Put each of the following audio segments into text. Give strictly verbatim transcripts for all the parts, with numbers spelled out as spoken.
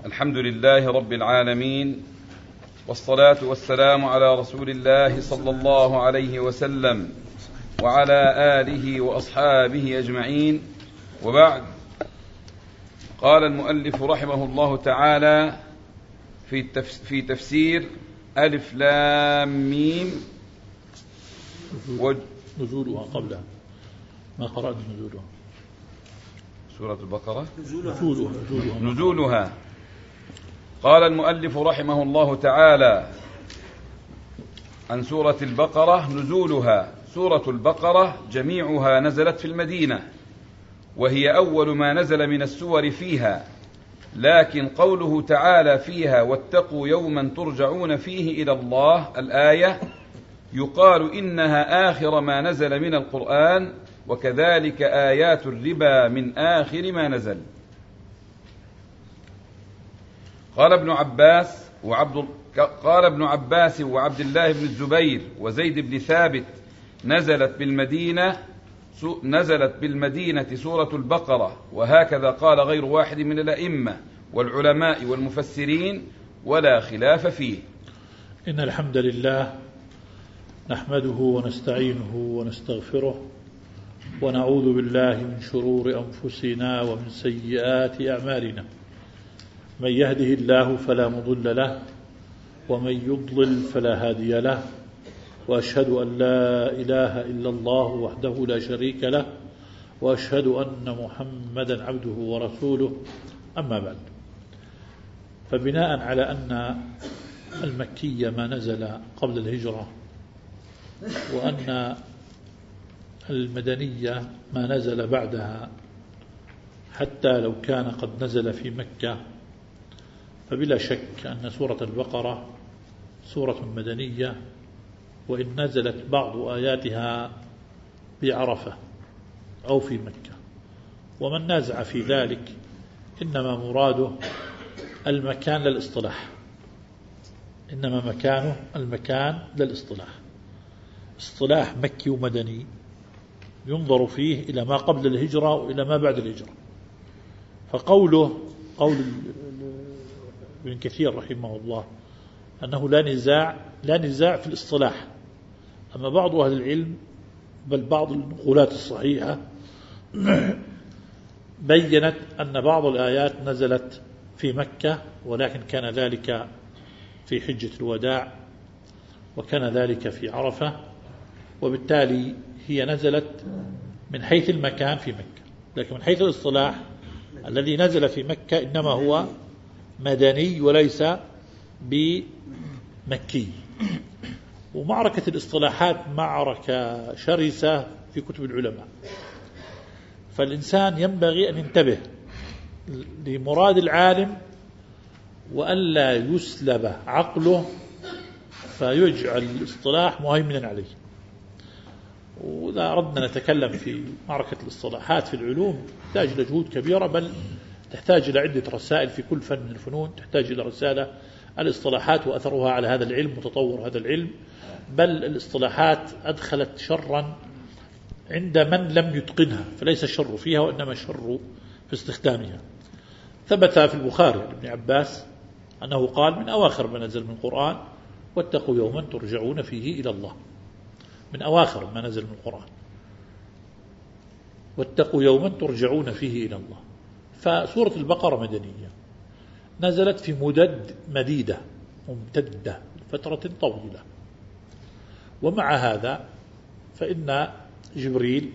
الحمد لله رب العالمين، والصلاة والسلام على رسول الله صلى الله عليه وسلم وعلى آله وأصحابه أجمعين، وبعد. قال المؤلف رحمه الله تعالى في تفسير ألف لام ميم نزولها قبلها ما قرأت نزولها سورة البقرة نزولها, نزولها, نزولها. قال المؤلف رحمه الله تعالى عن سورة البقرة: نزولها. سورة البقرة جميعها نزلت في المدينة، وهي أول ما نزل من السور فيها، لكن قوله تعالى فيها: واتقوا يوما ترجعون فيه إلى الله، الآية، يقال إنها آخر ما نزل من القرآن، وكذلك آيات الربا من آخر ما نزل. قال ابن عباس وعبد قال ابن عباس وعبد الله بن الزبير وزيد بن ثابت: نزلت بالمدينة نزلت بالمدينة سورة البقرة، وهكذا قال غير واحد من الأئمة والعلماء والمفسرين، ولا خلاف فيه. إن الحمد لله نحمده ونستعينه ونستغفره، ونعوذ بالله من شرور أنفسنا ومن سيئات أعمالنا. من يهده الله فلا مضل له، ومن يضلل فلا هادي له، وأشهد أن لا إله إلا الله وحده لا شريك له، وأشهد أن محمدا عبده ورسوله. أما بعد، فبناء على أن المكية ما نزل قبل الهجرة، وأن المدنية ما نزل بعدها، حتى لو كان قد نزل في مكة، فبلا شك أن سورة البقرة سورة مدنية، وإن نزلت بعض آياتها بعرفة أو في مكة. ومن نازع في ذلك إنما مراده المكان للاصطلاح، إنما مكانه المكان للاصطلاح. اصطلاح مكي ومدني ينظر فيه إلى ما قبل الهجرة وإلى ما بعد الهجرة. فقوله قول ابن كثير رحمه الله أنه لا نزاع لا نزاع في الاصطلاح. أما بعض أهل العلم، بل بعض النقولات الصحيحة بيّنت أن بعض الآيات نزلت في مكة، ولكن كان ذلك في حجة الوداع، وكان ذلك في عرفة، وبالتالي هي نزلت من حيث المكان في مكة، لكن من حيث الاصطلاح الذي نزل في مكة إنما هو مدني وليس بمكي. ومعركة الاصطلاحات معركة شرسة في كتب العلماء، فالإنسان ينبغي أن ينتبه لمراد العالم، وألا يسلب عقله فيجعل الاصطلاح مهيمنا عليه. وإذا أردنا نتكلم في معركة الاصطلاحات في العلوم تحتاج إلى جهود كبيرة، بل تحتاج إلى عدة رسائل في كل فن من الفنون. تحتاج إلى رسالة الاصطلاحات وأثرها على هذا العلم وتطور هذا العلم، بل الاصطلاحات أدخلت شرا عند من لم يتقنها، فليس الشر فيها وإنما الشر في استخدامها. ثبت في البخاري عن ابن عباس أنه قال: من أواخر ما نزل من القرآن: واتقوا يوما ترجعون فيه إلى الله. من أواخر ما نزل من القرآن، واتقوا يوما ترجعون فيه إلى الله. فسورة البقرة مدنية، نزلت في مدد مديدة ممتدة فترة طويلة. ومع هذا فإن جبريل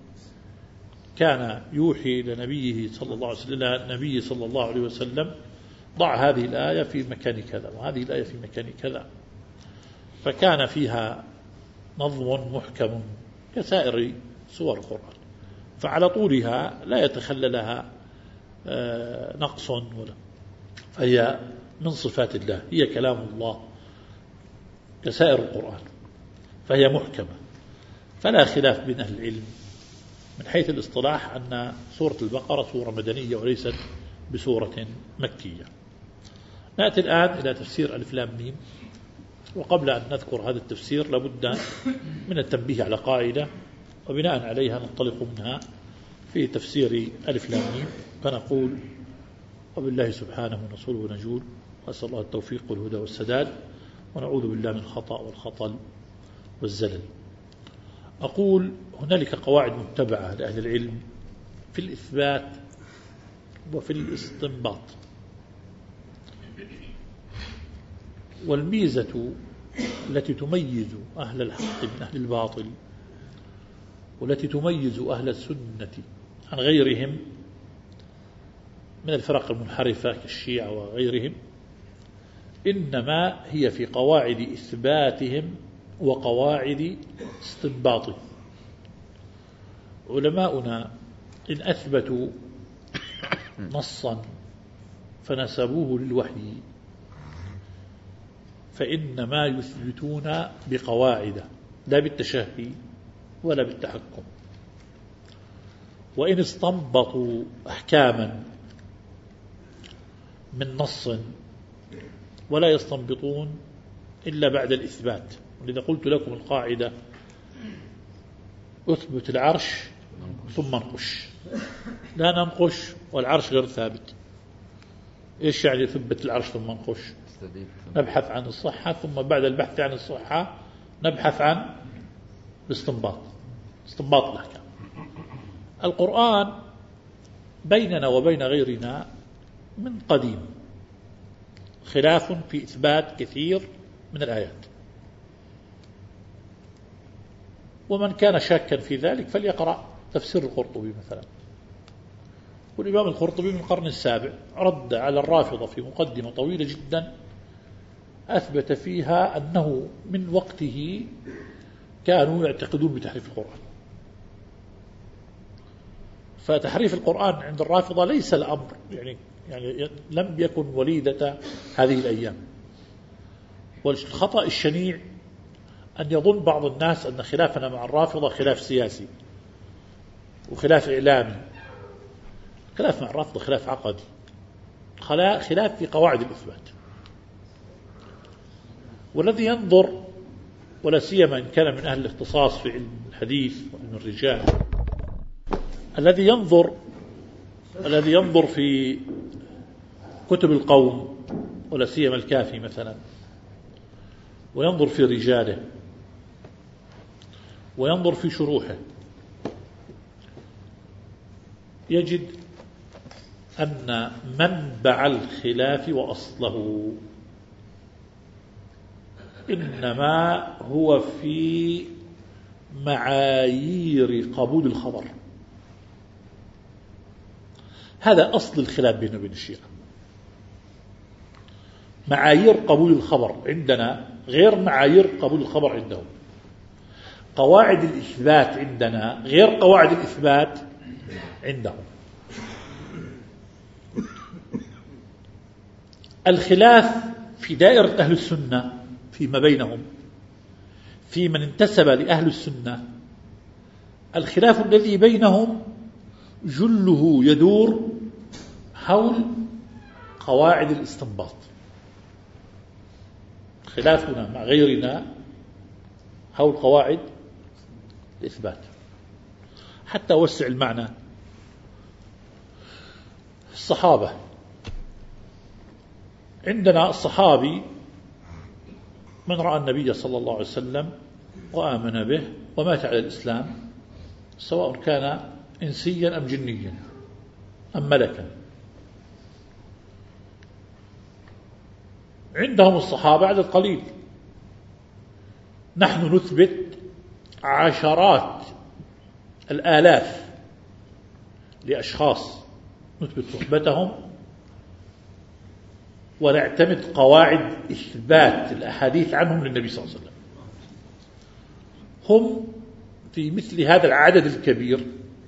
كان يوحي إلى نبيه صلى الله عليه وسلم النبي صلى الله عليه وسلم: ضع هذه الآية في مكان كذا، وهذه الآية في مكان كذا. فكان فيها نظم محكم كسائر سور القرآن، فعلى طولها لا يتخللها نقص ولا، فهي من صفات الله، هي كلام الله كسائر القرآن، فهي محكمة. فلا خلاف بين أهل العلم من حيث الاصطلاح أن سورة البقرة سورة مدنية وليست بسورة مكية. نأتي الآن إلى تفسير ألف لام ميم. وقبل أن نذكر هذا التفسير لابد من التنبيه على قاعدة، وبناء عليها ننطلق منها في تفسير ألف لام ميم. فنقول: وبالله سبحانه ونصره ونجول، وأسأل الله التوفيق والهدى والسداد، ونعوذ بالله من الخطأ والخطل والزلل. أقول هنالك قواعد متبعة لأهل العلم في الإثبات وفي الاستنباط، والميزة التي تميز أهل الحق من أهل الباطل والتي تميز أهل السنة عن غيرهم من الفرق المنحرفة كالشيعة وغيرهم إنما هي في قواعد إثباتهم وقواعد استنباطهم. علماؤنا إن أثبتوا نصا فنسبوه للوحي فإنما يثبتون بقواعد لا بالتشهي ولا بالتحكم. وإن استنبطوا أحكاما من نص ولا يستنبطون إلا بعد الإثبات. ولذا قلت لكم القاعدة: أثبت العرش ثم ننقش، لا ننقش والعرش غير ثابت. إيش يعني ثبت العرش ثم ننقش؟ نبحث عن الصحة، ثم بعد البحث عن الصحة نبحث عن الاستنباط، استنباط الأحكام. القرآن بيننا وبين غيرنا من قديم خلاف في إثبات كثير من الآيات، ومن كان شاكا في ذلك فليقرأ تفسير القرطبي مثلا. والإمام القرطبي من القرن السابع رد على الرافضة في مقدمة طويلة جدا أثبت فيها أنه من وقته كانوا يعتقدون بتحريف القرآن. فتحريف القرآن عند الرافضة ليس الأمر يعني يعني لم يكن وليدة هذه الأيام. والخطأ الشنيع أن يظن بعض الناس أن خلافنا مع الرافضة خلاف سياسي وخلاف إعلامي. خلاف مع الرافضة خلاف عقدي، خلاف في قواعد الإثبات. والذي ينظر، ولا سيما إن كان من أهل الاختصاص في علم الحديث وعلم الرجال، الذي ينظر الذي ينظر في كتب القوم ولا سيما الكافي مثلا، وينظر في رجاله وينظر في شروحه، يجد أن منبع الخلاف وأصله إنما هو في معايير قبول الخبر. هذا أصل الخلاف بيننا وبين الشيعة. معايير قبول الخبر عندنا غير معايير قبول الخبر عندهم. قواعد الإثبات عندنا غير قواعد الإثبات عندهم. الخلاف في دائرة أهل السنة فيما بينهم، في من انتسب لأهل السنة، الخلاف الذي بينهم جله يدور حول قواعد الاستنباط. خلافنا مع غيرنا حول قواعد الإثبات. حتى أوسع المعنى، الصحابة عندنا الصحابي من رأى النبي صلى الله عليه وسلم وآمن به ومات على الإسلام، سواء كان إنسيا أم جنيا أم ملكا. عندهم الصحابة عدد قليل، نحن نثبت عشرات الآلاف لأشخاص نثبت صحبتهم ونعتمد قواعد إثبات الأحاديث عنهم للنبي صلى الله عليه وسلم. هم في مثل هذا العدد الكبير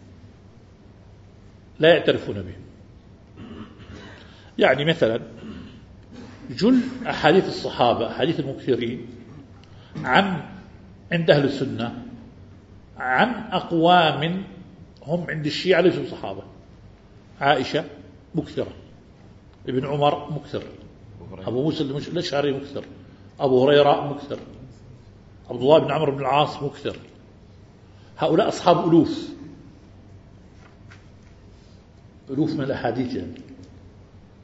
لا يعترفون به. يعني مثلا جل أحاديث الصحابة، أحاديث المكثرين عن عند أهل السنة عن أقوام هم عند الشيعة ليسوا صحابة. عائشة مكثرة، ابن عمر مكثر، أبو موسى الأشعري مكثر، أبو هريرة مكثر، عبد الله بن عمرو بن العاص مكثر. هؤلاء أصحاب ألوف ألوف من الأحاديث يعني.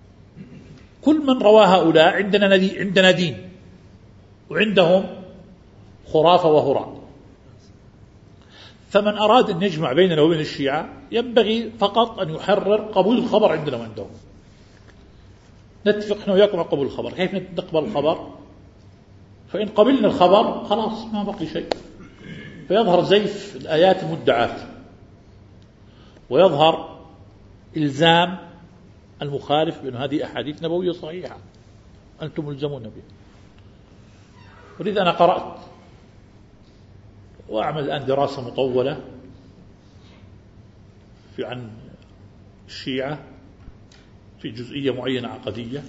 كل من روى هؤلاء عندنا عندنا دين، وعندهم خرافة وهراء. فمن أراد أن يجمع بيننا وبين الشيعة ينبغي فقط أن يحرر قبول الخبر عندنا وعندهم. نتفق نحن وياكم على قبول الخبر. كيف نقبل الخبر؟ فإن قبلنا الخبر خلاص ما بقي شيء، فيظهر زيف الآيات المدعاة، ويظهر إلزام المخالف بأن هذه أحاديث نبوية صحيحة أنتم ملزمون بها. ولذا أنا قرأت وأعمل الآن دراسة مطولة في عن الشيعة في جزئية معينة عقدية.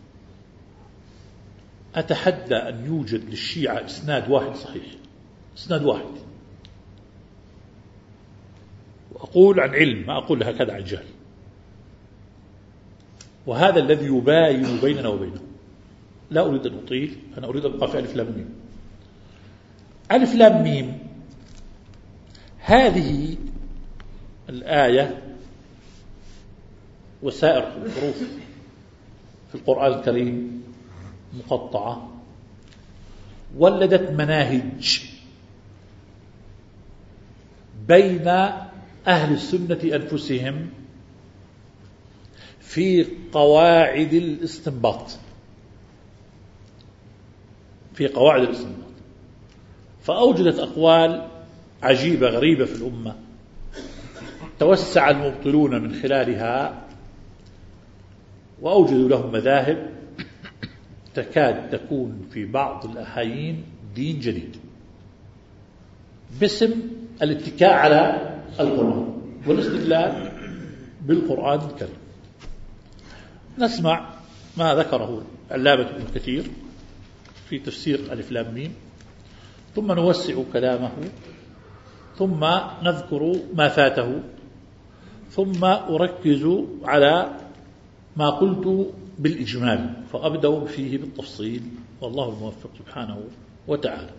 أتحدى أن يوجد للشيعة إسناد واحد صحيح، إسناد واحد، وأقول عن علم ما أقول هكذا عن جهل. وهذا الذي يباين بيننا وبينهم. لا أريد أن أطيل، أنا أريد أن أبقى في ألف لام ميم. ألف لام ميم هذه الآية وسائر الحروف في القرآن الكريم مقطعة، ولدت مناهج بين أهل السنة أنفسهم في قواعد الاستنباط، في قواعد الاستنباط، فأوجدت أقوال عجيبة غريبة في الأمة توسع المبطلون من خلالها وأوجدوا لهم مذاهب تكاد تكون في بعض الأحايين دين جديد باسم الاتكاء على القرآن والاستدلال بالقرآن الكريم. نسمع ما ذكره علامة ابن كثير في تفسير ألف لام ميم، ثم نوسع كلامه، ثم نذكر ما فاته، ثم أركز على ما قلت بالإجمال فأبدأ فيه بالتفصيل، والله الموفق سبحانه وتعالى.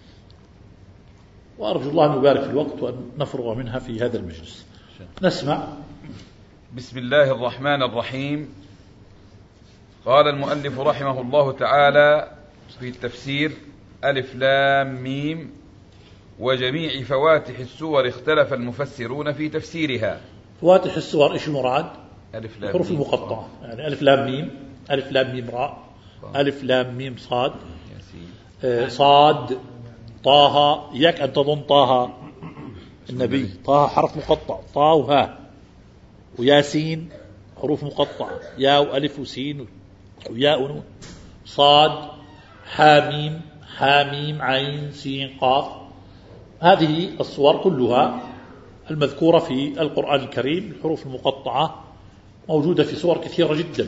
وأرجو الله أن يبارك في الوقت وأن نفرغ منها في هذا المجلس. نسمع. بسم الله الرحمن الرحيم. قال المؤلف رحمه الله تعالى في التفسير: ألف لام ميم وجميع فواتح السور اختلف المفسرون في تفسيرها. فواتح السور إيش المراد؟ الحروف المقطعة، يعني ألف لام ميم، ألف لام ميم راء، ألف لام ميم صاد، آه صاد طه. إياك أن تظن طه النبي، طه حرف مقطع، طا وها، وياسين حروف مقطعة، يا وألف وسين وياء ونون، صاد حاميم حاميم عين سين قاف. هذه الصور كلها المذكورة في القرآن الكريم الحروف المقطعة موجودة في صور كثيرة جدا،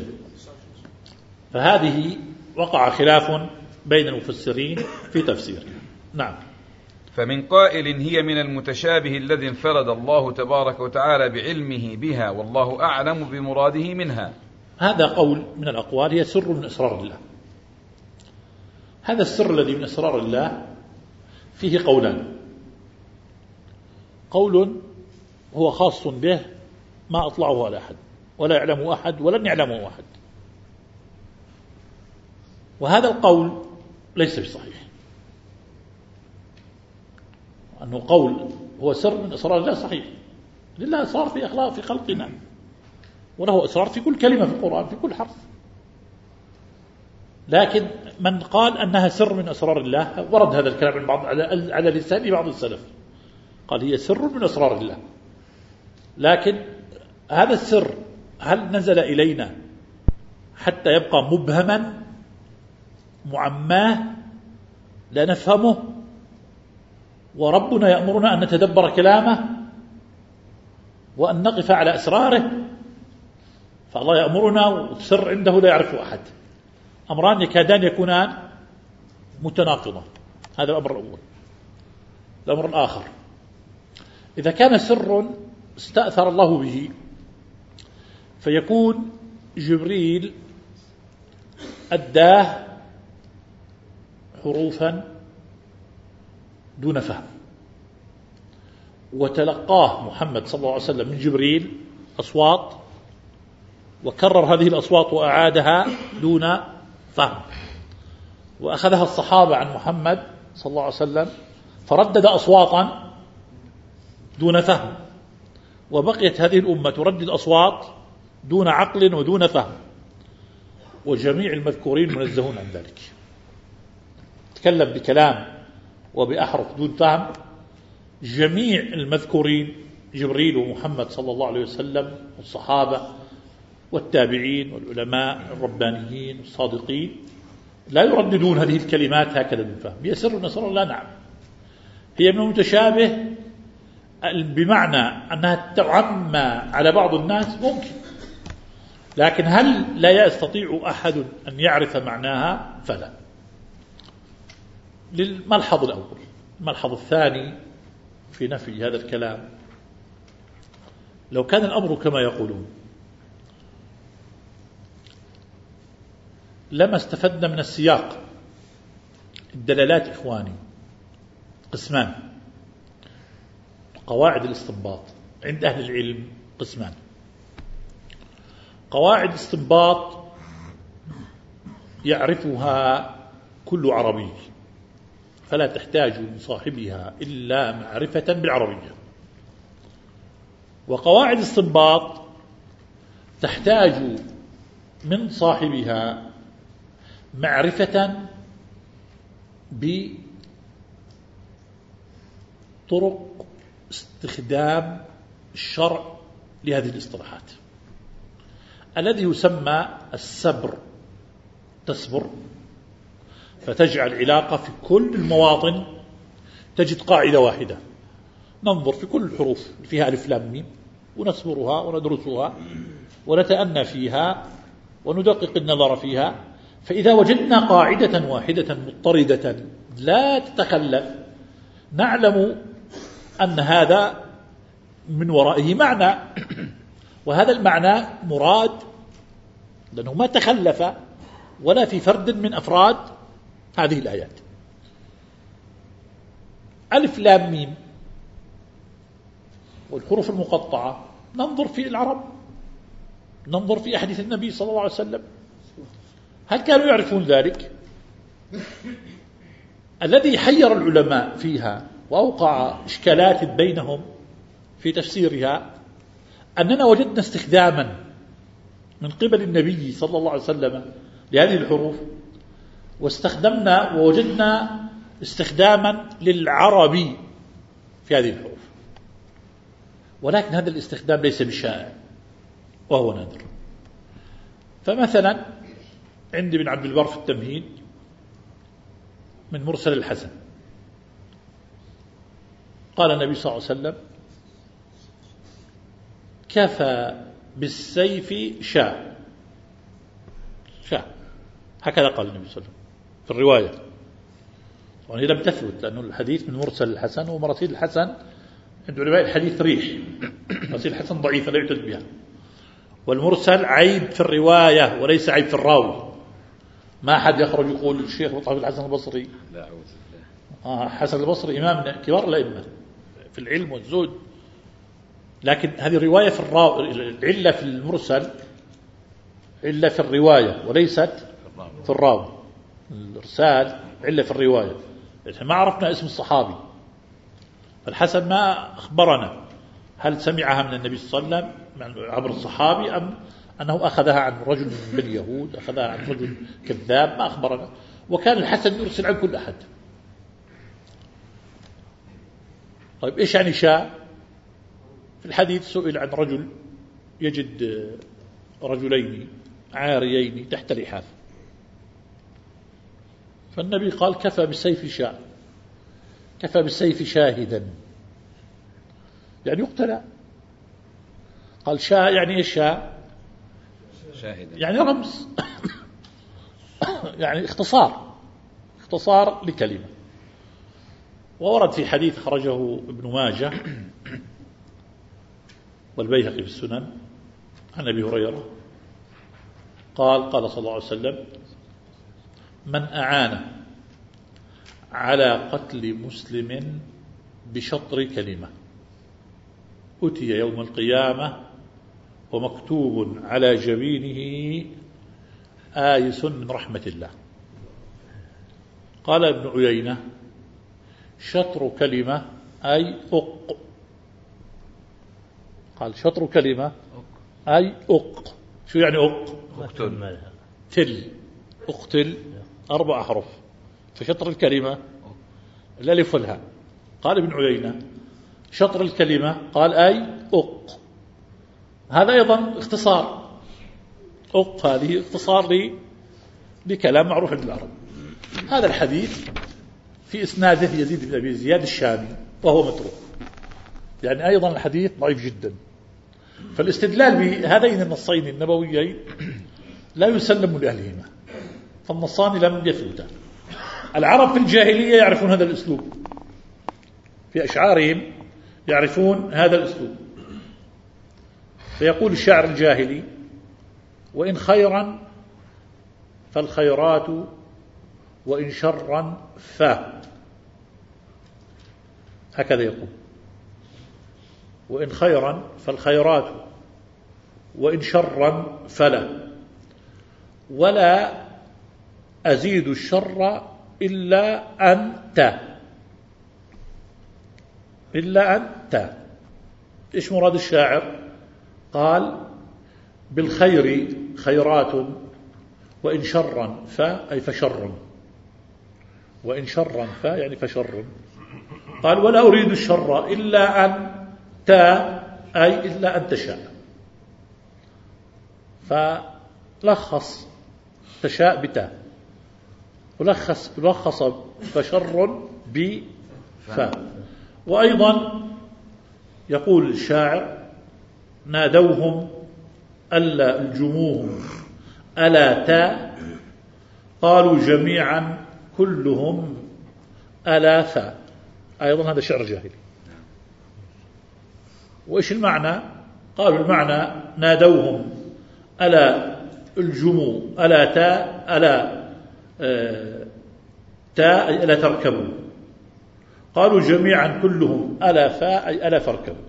فهذه وقع خلاف بين المفسرين في تفسيرها. نعم. فمن قائل هي من المتشابه الذي انفرد الله تبارك وتعالى بعلمه بها والله أعلم بمراده منها. هذا قول من الأقوال، هي سر من أسرار الله. هذا السر الذي من أسرار الله فيه قولان: قول هو خاص به ما أطلعه على أحد ولا يعلمه أحد ولن يعلمه أحد، وهذا القول ليس بصحيح، أنه قول هو سر من أسرار الله صحيح. لله أسرار في أخلاق في خلقنا، وله أسرار في كل كلمة في القرآن في كل حرف. لكن من قال أنها سر من أسرار الله ورد هذا الكلام من بعض على على لسان بعض السلف، قال هي سر من أسرار الله. لكن هذا السر هل نزل إلينا حتى يبقى مبهما معماه لا نفهمه، وربنا يأمرنا أن نتدبر كلامه وأن نقف على أسراره؟ فالله يأمرنا والسر عنده لا يعرفه أحد، أمران يكادان يكونان متناقضان. هذا الأمر الأول. الأمر الآخر: إذا كان سر استأثر الله به فيكون جبريل أداه حروفا دون فهم، وتلقاه محمد صلى الله عليه وسلم من جبريل أصوات وكرر هذه الأصوات وأعادها دون فهم، وأخذها الصحابة عن محمد صلى الله عليه وسلم فردد أصواتا دون فهم، وبقيت هذه الأمة تردد أصوات دون عقل ودون فهم، وجميع المذكورين منزهون عن ذلك. تكلم بكلام وبأحرف دون فهم، جميع المذكورين جبريل ومحمد صلى الله عليه وسلم والصحابة والتابعين والعلماء الربانيين الصادقين لا يرددون هذه الكلمات هكذا دون فهم. هي سر نصر لا نعم، هي من المتشابه بمعنى أنها تعمى على بعض الناس ممكن، لكن هل لا يستطيع أحد أن يعرف معناها؟ فلا. للملحظ الأول. الملحظ الثاني في نفي هذا الكلام، لو كان الأمر كما يقولون لما استفدنا من السياق. الدلالات إخواني قسمان، قواعد الاستنباط عند أهل العلم قسمان. قواعد الاستنباط يعرفها كل عربي فلا تحتاج من صاحبها إلا معرفة بالعربية، وقواعد الاستنباط تحتاج من صاحبها معرفة بطرق استخدام الشرع لهذه الاصطلاحات، الذي يسمى السبر. تسبر فتجعل علاقة في كل المواطن، تجد قاعدة واحدة، ننظر في كل الحروف فيها ألف لام ميم ونسبرها وندرسها ونتأنى فيها وندقق النظر فيها، فإذا وجدنا قاعدة واحدة مضطردة لا تتخلف نعلم أن هذا من ورائه معنى، وهذا المعنى مراد لأنه ما تخلف ولا في فرد من أفراد هذه الآيات. ألف لام ميم والحروف المقطعة ننظر في العرب، ننظر في أحاديث النبي صلى الله عليه وسلم، هل كانوا يعرفون ذلك؟ الذي حير العلماء فيها وأوقع إشكالات بينهم في تفسيرها أننا وجدنا استخداما من قبل النبي صلى الله عليه وسلم لهذه الحروف، واستخدمنا ووجدنا استخداما للعربي في هذه الحروف، ولكن هذا الاستخدام ليس بشائع وهو نادر. فمثلا عندي بن عبد البر في التمهيد من مرسل الحسن قال النبي صلى الله عليه وسلم كفى بالسيف شاء شاء، هكذا قال النبي صلى الله عليه وسلم في الرواية، وهي لم تثبت لأن الحديث من مرسل الحسن، ومراسيل الحسن عند علماء الحديث ريح، مراسيل الحسن ضعيفة لا يعتد بها، والمرسل عيب في الرواية وليس عيب في الراوي. ما أحد يخرج يقول الشيخ مطعم الحسن البصري لا أعوذ بالله، آه حسن البصري إمام كبار الأئمة في العلم والزهد، لكن هذه الرواية في الراوي، العلة في المرسل علة في الرواية وليست في الراوي. الإرسال علة في الرواية، ما عرفنا اسم الصحابي، فالحسن ما أخبرنا هل سمعها من النبي صلى الله عليه وسلم عبر الصحابي أم أنه أخذها عن رجل من بني يهود، أخذها عن رجل كذاب، ما أخبرنا. وكان الحسن يرسل عن كل أحد. طيب إيش يعني شاء؟ في الحديث سئل عن رجل يجد رجلين عاريين تحت لحاف، فالنبي قال كفى بالسيف شاء، كفى بالسيف شاهدا، يعني يقتلى. قال شاء يعني إيش شاء؟ شاهدا يعني رمز يعني اختصار، اختصار لكلمة. وورد في حديث خرجه ابن ماجه والبيهقي في السنن عن أبي هريرة قال قال صلى الله عليه وسلم من أعان على قتل مسلم بشطر كلمة أتي يوم القيامة ومكتوب على جبينه آيس من رحمة الله. قال ابن عيينة شطر كلمة أي أق، قال شطر كلمة أي أق. شو يعني أق؟ اقتل. تل، اقتل، أربع أحرف، فشطر الكلمة الألف والهاء. قال ابن عيينة شطر الكلمة قال أي أق، هذا أيضا اختصار. أق هذه اختصار لي لكلام معروف عند العرب. هذا الحديث في إسناده يزيد بن أبي زياد الشامي وهو متروك، يعني أيضا الحديث ضعيف جدا. فالاستدلال بهذين النصين النبويين لا يسلم لأهلهما، فالنصان لم يثبتا. العرب في الجاهلية يعرفون هذا الأسلوب، في أشعارهم يعرفون هذا الأسلوب. فيقول الشاعر الجاهلي وإن خيرا فالخيرات وإن شرا ف، هكذا يقول، وإن خيرا فالخيرات وإن شرا فلا، ولا أزيد الشر إلا أنت، إلا أنت. إيش مراد الشاعر؟ قال بالخير خيرات وإن شرا ف أي فشر، وإن شرا ف يعني فشر. قال ولا أريد الشر إلا أنت أي إلا أن تشاء، فلخص تشاء بتا، ولخص لخص فشر بف. وأيضا يقول الشاعر نادوهم ألا الجموهم ألا تا، قالوا جميعا كلهم ألا ثا. أيضا هذا شعر جاهلي. وإيش المعنى؟ قالوا المعنى نادوهم ألا الجمو ألا تا، ألا آه تا أي ألا تركبوا، قالوا جميعا كلهم ألا فا أي ألا فاركبوا.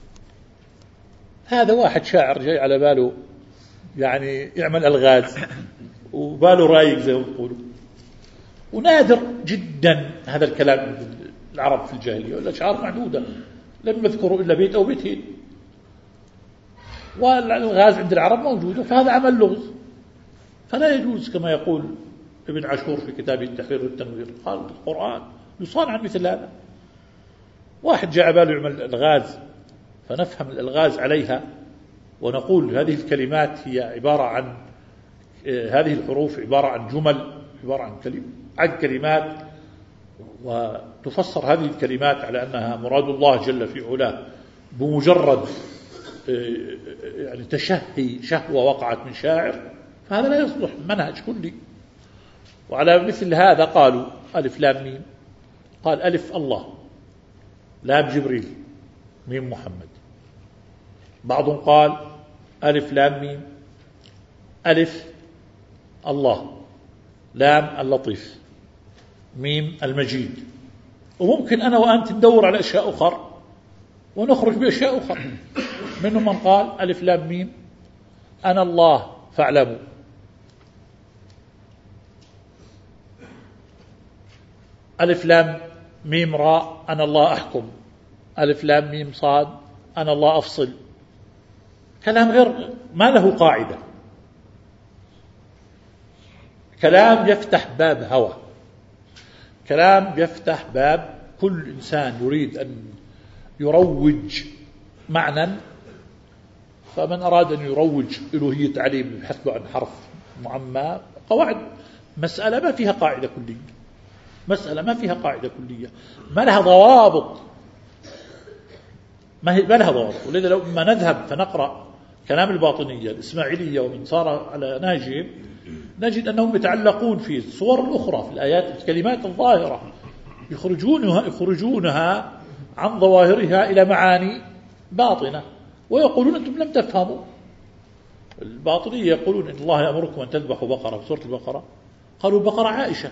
هذا واحد شاعر جاي على باله يعني يعمل ألغاز وباله رايق زي ما يقولوا. ونادر جدا هذا الكلام العرب في الجاهلية، والأشعار معدودة لم يذكروا إلا بيت أو بيتين، والألغاز عند العرب موجودة، فهذا عمل لغز. فلا يجوز كما يقول ابن عاشور في كتابه التحرير والتنوير، قال القرآن يصان عن مثل هذا. واحد جاء باله يعمل ألغاز فنفهم الألغاز عليها ونقول هذه الكلمات هي عبارة عن هذه الحروف عبارة عن جمل، عبارة عن كلمة عن كلمات، وتفسر هذه الكلمات على أنها مراد الله جل في علاه بمجرد يعني تشهي شهوة وقعت من شاعر، فهذا لا يصلح منهج كلي. وعلى مثل هذا قالوا ألف لام ميم، قال ألف الله، لام جبريل، ميم محمد. بعضهم قال ألف لام ميم، ألف الله، لام اللطيف، ميم المجيد. وممكن أنا وأنت ندور على أشياء أخرى ونخرج بأشياء أخرى. منهم من قال ألف لام ميم أنا الله فاعلموا، ألف لام ميم راء أنا الله أحكم، ألف لام ميم صاد أنا الله أفصل. كلام غير ما له قاعدة، كلام يفتح باب هوى، كلام يفتح باب كل إنسان يريد أن يروج معنى، فمن أراد أن يروج ألوهية تعليم يبحث له عن حرف معمى. قواعد مسألة ما فيها قاعدة كلية، مسألة ما فيها قاعدة كلية، ما لها ضوابط، ما لها ضوابط. ولذا لو ما نذهب فنقرأ كلام الباطنية الإسماعيلية ومن صار على ناجهم نجد أنهم يتعلقون في الصور الأخرى في الآيات الكلمات الظاهرة، يخرجونها, يخرجونها عن ظواهرها إلى معاني باطنة، ويقولون أنتم لم تفهموا. الباطنية يقولون إن الله يأمركم أن تذبحوا بقرة في سورة البقرة، قالوا البقرة عائشة.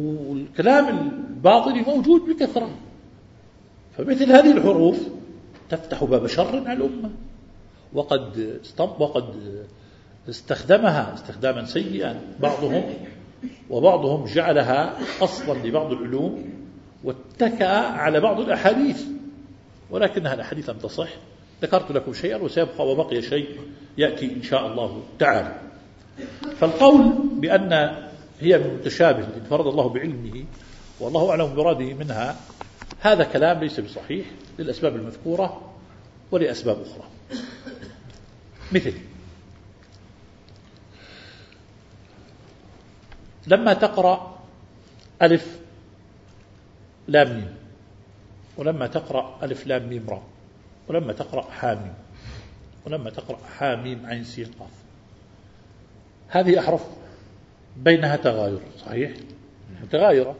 والكلام الباطني موجود بكثرة، فمثل هذه الحروف تفتح باب شر على الأمة، وقد وقد استخدمها استخداما سيئا بعضهم، وبعضهم جعلها أصلا لبعض العلوم واتكأ على بعض الأحاديث، ولكنها الأحاديث لم تصح. ذكرت لكم شيئا وسيبقى وبقي شيء يأتي إن شاء الله تعالى. فالقول بأن هي من المتشابه الذي انفرد الله بعلمه والله أعلم براده منها، هذا كلام ليس بصحيح للأسباب المذكورة ولأسباب أخرى. مثل لما تقرأ ألف لام ميم، ولما تقرأ ألف لام ميم را، ولما تقرأ حاميم، ولما تقرأ حاميم عين سين قاف، هذه أحرف بينها تغاير صحيح متغايرة.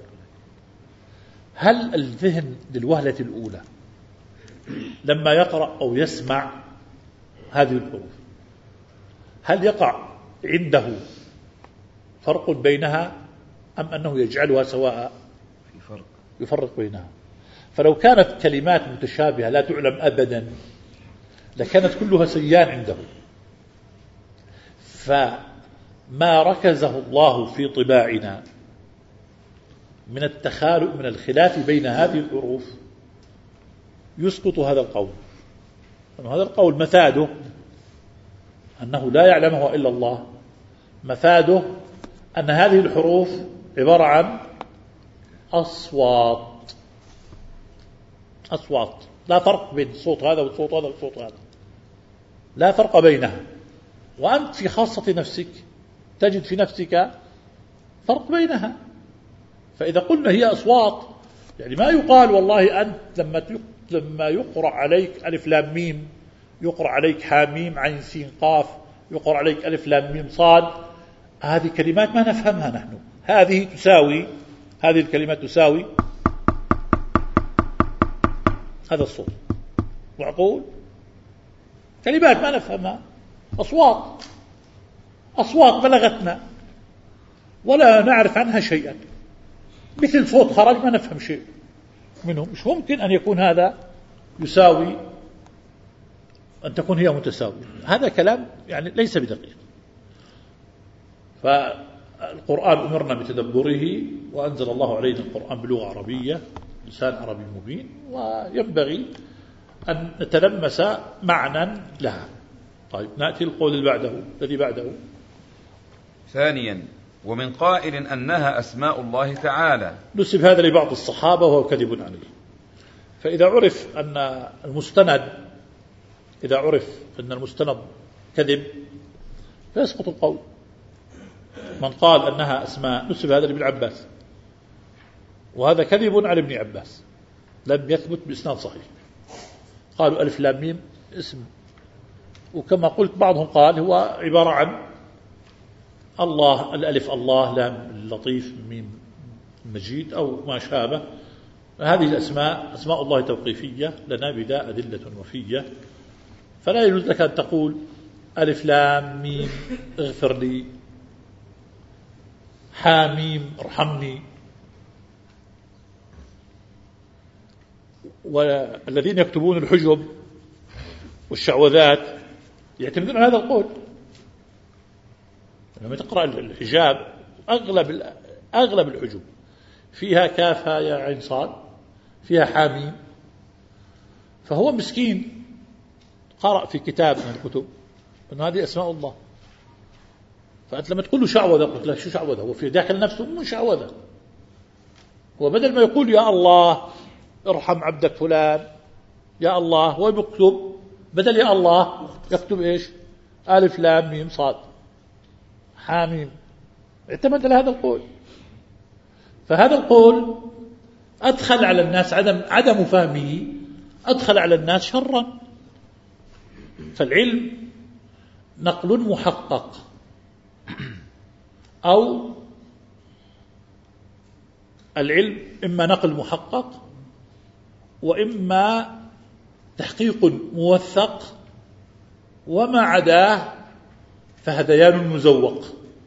هل الذهن للوهلة الأولى لما يقرأ أو يسمع هذه الحروف هل يقع عنده فرق بينها أم أنه يجعلها سواء؟ في فرق، يفرق بينها. فلو كانت كلمات متشابهة لا تعلم أبدا لكانت كلها سيان عنده، فما ركزه الله في طباعنا من التخالف من الخلاف بين هذه الحروف يسقط هذا القول. هذا القول مفاده أنه لا يعلمه إلا الله، مفاده أن هذه الحروف عبارة عن أصوات أصوات لا فرق بين الصوت هذا والصوت هذا والصوت هذا، لا فرق بينها. وأنت في خاصة نفسك تجد في نفسك فرق بينها. فإذا قلنا هي أصوات يعني ما يقال والله أنت لما لما يقرأ عليك ألف لام ميم، يقرأ عليك حاميم عين سين قاف، يقرأ عليك ألف لام ميم صاد، هذه كلمات ما نفهمها نحن. هذه تساوي هذه الكلمات تساوي هذا الصوت، معقول؟ كلمات ما نفهمها، أصوات أصوات بلغتنا ولا نعرف عنها شيئا، مثل صوت خرج ما نفهم شيء منه. مش ممكن أن يكون هذا يساوي أن تكون هي متساوية. هذا كلام يعني ليس بدقيق. فالقرآن أمرنا بتدبره، وأنزل الله علينا القرآن بلغة عربية لسان عربي مبين، وينبغي أن نتلمس معنى لها. طيب نأتي القول اللي بعده الذي بعده. ثانيا ومن قائل أنها أسماء الله تعالى، نسب هذا لبعض الصحابة وهو كذب عليه. فإذا عرف أن المستند إذا عرف أن المستند كذب فيسقط القول. من قال أنها أسماء نسب هذا لابن عباس، وهذا كذب على ابن عباس لم يثبت بإسناد صحيح. قالوا ألف لام ميم اسم، وكما قلت بعضهم قال هو عبارة عن الله، الألف الله، لام اللطيف، ميم المجيد أو ما شابه. هذه الأسماء أسماء الله توقيفية لنا بلا أدلة وفية، فلا يجوز لك أن تقول ألف لام ميم اغفر لي، حاميم ارحمني. والذين يكتبون الحجب والشعوذات يعتمدون على هذا القول. لما تقرأ الحجاب أغلب أغلب الحجب فيها كافها يا عين صاد، فيها حاميم، فهو مسكين قرأ في كتاب من الكتب أن هذه أسماء الله. فأنت لما تقول له شعوذة قلت له شو شعوذة؟ هو في داخل نفسه مو شعوذة، هو بدل ما يقول يا الله ارحم عبدك فلان يا الله، هو يكتب بدل يا الله يكتب إيش؟ ألف لام ميم صاد حاميم. اعتمد على هذا القول. فهذا القول أدخل على الناس عدم عدم فهمه أدخل على الناس شرا. فالعلم نقل محقق أو العلم إما نقل محقق وإما تحقيق موثق، وما عداه فهذيان مزوق.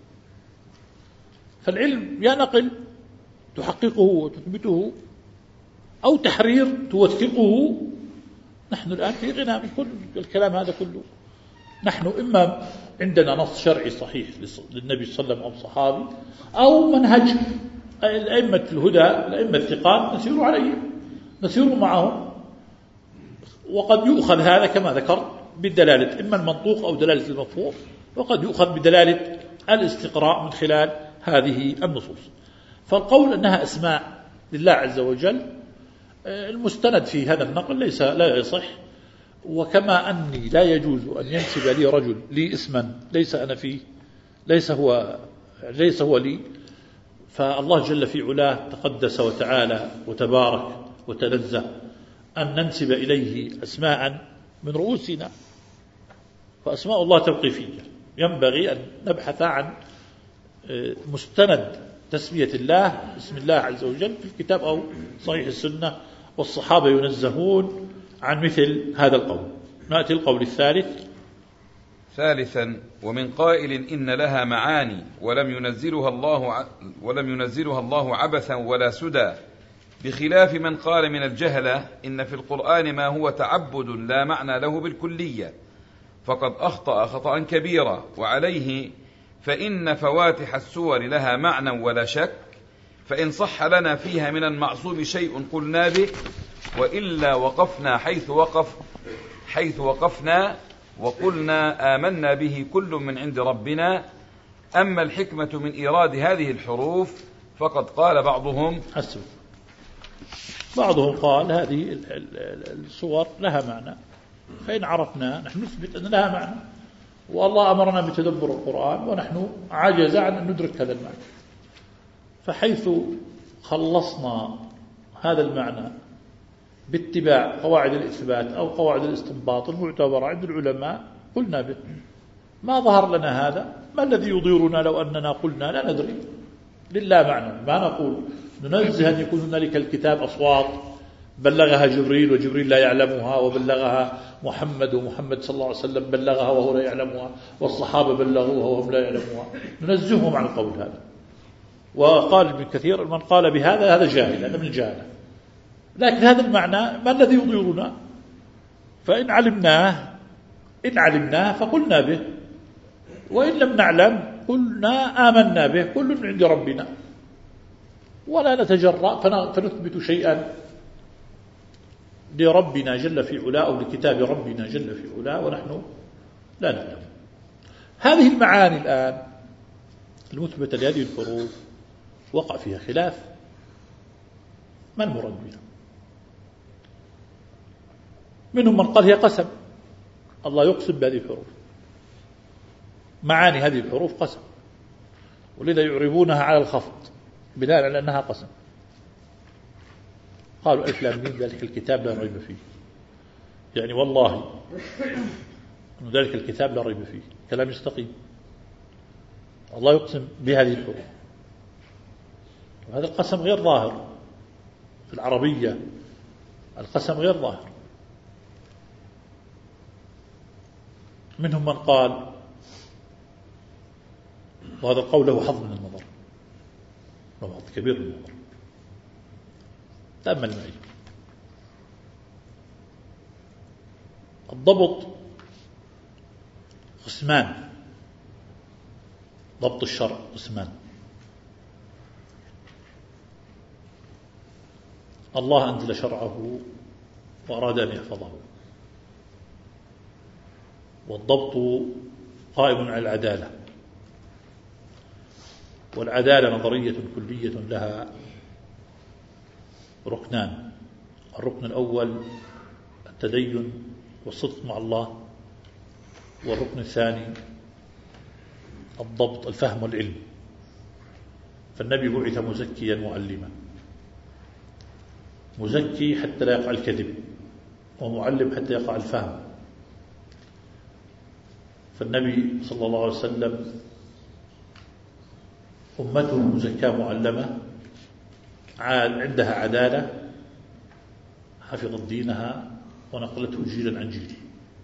فالعلم يا نقل تحققه وتثبته، أو تحرير توثقه نحن الآن في غنى من كل الكلام هذا كله. نحن إما عندنا نص شرعي صحيح للنبي صلى الله عليه وسلم أو صحابي، أو منهج الأئمة الهدى الأئمة الثقات نسير عليه، نسير معهم. وقد يؤخذ هذا كما ذكرت بالدلالة، إما المنطوق أو دلالة المفهوم، وقد يؤخذ بدلالة الاستقراء من خلال هذه النصوص. فالقول أنها أسماء لله عز وجل المستند في هذا النقل ليس لا يصح. وكما أني لا يجوز أن ينسب لي رجل لي اسما ليس أنا فيه، ليس هو ليس هو لي، فالله جل في علاه تقدس وتعالى وتبارك وتنزه أن ننسب إليه أسماء من رؤوسنا، فأسماء الله توقيفية. ينبغي أن نبحث عن مستند تسمية الله بسم الله عز وجل في الكتاب أو صحيح السنة، والصحابة ينزهون عن مثل هذا القول. نأتي القول الثالث. ثالثا: ومن قائل إن لها معاني ولم ينزلها الله ولم ينزلها الله عبثا ولا سدى، بخلاف من قال من الجهلة إن في القرآن ما هو تعبد لا معنى له بالكلية، فقد أخطأ خطأ كبيرا. وعليه فإن فواتح السور لها معنى ولا شك، فإن صح لنا فيها من المعصوم شيء قلنا به، وإلا وقفنا حيث وقف حيث وقفنا وقلنا آمنا به كل من عند ربنا. أما الحكمة من إيراد هذه الحروف فقد قال بعضهم حسب بعضهم قال هذه الصور لها معنى، فإن عرفنا نحن نثبت أن لها معنى، والله أمرنا بتدبر القرآن ونحن عجز عن أن ندرك هذا المعنى. فحيث خلصنا هذا المعنى باتباع قواعد الإثبات أو قواعد الاستنباط المعتبرة عند العلماء قلنا به. ما ظهر لنا هذا، ما الذي يضيرنا لو أننا قلنا لا ندري لله معنى؟ ما نقول ننزه أن يكون هنالك الكتاب أصوات بلغها جبريل وجبريل لا يعلمها، وبلغها محمد ومحمد صلى الله عليه وسلم بلغها وهو لا يعلمها، والصحابة بلغوها وهم لا يعلموها، ننزههم عن القول هذا. وقال ابن كثير من قال بهذا هذا جاهل، هذا من الجهالة. لكن هذا المعنى ما الذي يضيرنا؟ فإن علمناه إن علمناه فقلنا به، وإن لم نعلم قلنا آمنا به كل من عند ربنا، ولا نتجرأ فنثبت شيئا لربنا جل في علاه أو لكتاب ربنا جل في علاه ونحن لا نعلم. هذه المعاني الآن المثبتة لهذه الحروف وقع فيها خلاف، ما المراد بها؟ منهم من قال هي قسم، الله يقسم بهذه الحروف، معاني هذه الحروف قسم، ولذا يعربونها على الخفض بناء على أنها قسم. قالوا ألف لام ميم ذلك الكتاب لا ريب فيه، يعني والله أن ذلك الكتاب لا ريب فيه، كلام يستقيم. الله يقسم بهذه الحروف، وهذا القسم غير ظاهر في العربية، القسم غير ظاهر. منهم من قال، وهذا القول له حظ من النظر، له حظ كبير من النظر، تأمل معي. الضبط قسمان، ضبط الشرع قسمان. الله أنزل شرعه وأراد أن يحفظه، والضبط قائم على العدالة، والعدالة نظرية كلية لها ركنان: الركن الأول التدين والصدق مع الله، والركن الثاني الضبط الفهم والعلم. فالنبي بعث مزكيا معلما، مزكي حتى لا يقع الكذب، ومعلم حتى يقع الفهم. فالنبي صلى الله عليه وسلم أمته مزكاة معلمة عندها عدالة، حفظت دينها ونقلته جيلا عن جيل.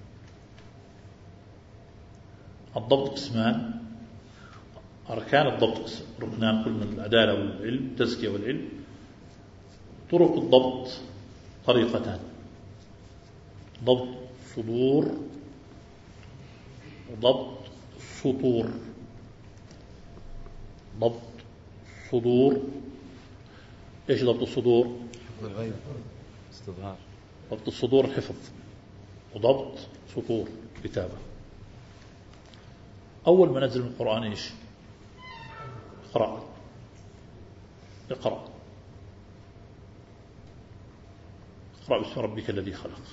الضبط قسمان، أركان الضبط ركنان، قلنا العدالة والعلم، التزكية والعلم. طرق الضبط طريقتان: ضبط صدور وضبط سطور. ضبط صدور. إيش ضبط الصدور؟ حفظ الغيب، استظهار. ضبط الصدور حفظ، وضبط سطور كتابة. أول ما نزل من القرآن إيش؟ اقرأ. اقرأ اقرأ باسم ربك الذي خلق.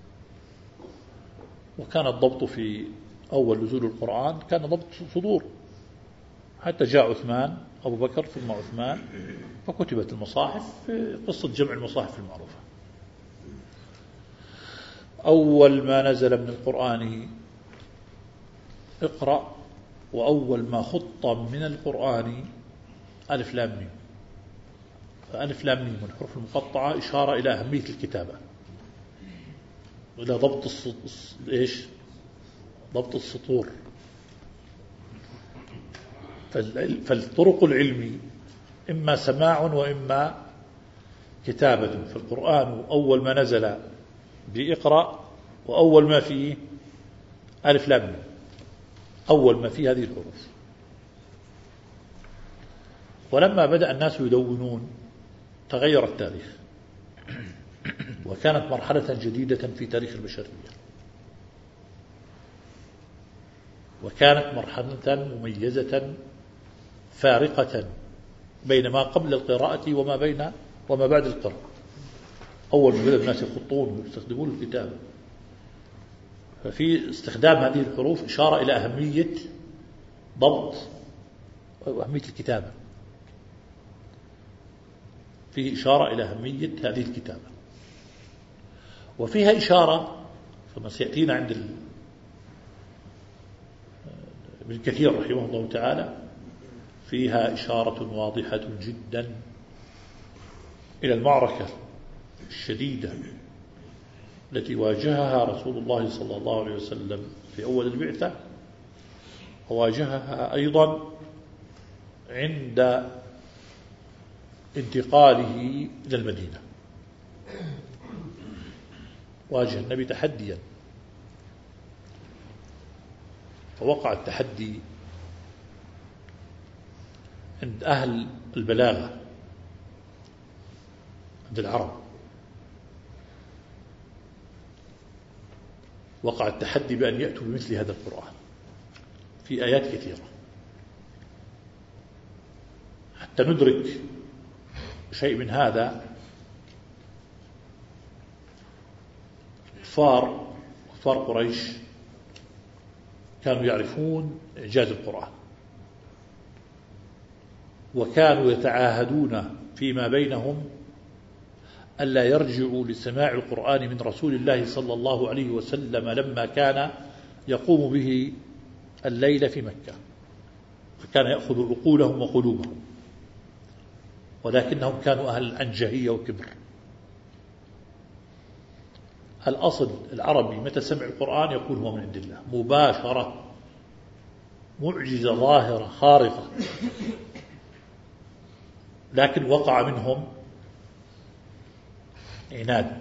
وكان الضبط في أول نزول القرآن كان ضبط صدور، حتى جاء عثمان أبو بكر ثم عثمان فكتبت المصاحف في قصة جمع المصاحف المعروفة. أول ما نزل من القرآن اقرأ، وأول ما خط من القرآن ألف لام ميم. فألف لام ميم والحروف المقطعة إشارة إلى أهمية الكتابة، إلى ضبط السط... إيش؟ ضبط السطور. فالطرق العلمي إما سماع وإما كتابة. فالقرآن أول ما نزل بإقرأ، وأول ما فيه ألف لام ميم، أول ما فيه هذه الحروف. ولما بدأ الناس يدونون تغير التاريخ، وكانت مرحلة جديدة في تاريخ البشرية، وكانت مرحلة مميزة فارقة بين ما قبل القراءة وما بين وما بعد القراءة. أول ما بدأ الناس يخطون ويستخدمون الكتابة، ففي استخدام هذه الحروف إشارة إلى أهمية ضبط وأهمية الكتابة، فيه إشارة إلى أهمية هذه الكتابة. وفيها إشارة كما سيأتينا عند ابن كثير رحمه الله تعالى، فيها إشارة واضحة جدا إلى المعركة الشديدة التي واجهها رسول الله صلى الله عليه وسلم في أول البعثة، وواجهها أيضا عند انتقاله إلى المدينة. واجه النبي تحديا، فوقع التحدي عند أهل البلاغة، عند العرب. وقع التحدي بأن يأتوا بمثل هذا القرآن في آيات كثيرة. حتى ندرك شيء من هذا، كفار كفار قريش كانوا يعرفون إعجاز القرآن، وكانوا يتعاهدون فيما بينهم ألا يرجعوا لسماع القرآن من رسول الله صلى الله عليه وسلم لما كان يقوم به الليل في مكة، فكان يأخذ عقولهم وقلوبهم، ولكنهم كانوا أهل عنجهية وكبر. الأصل العربي متى سمع القرآن يقول هو من عند الله مباشرة، معجزة ظاهرة خارقة. لكن وقع منهم عناد،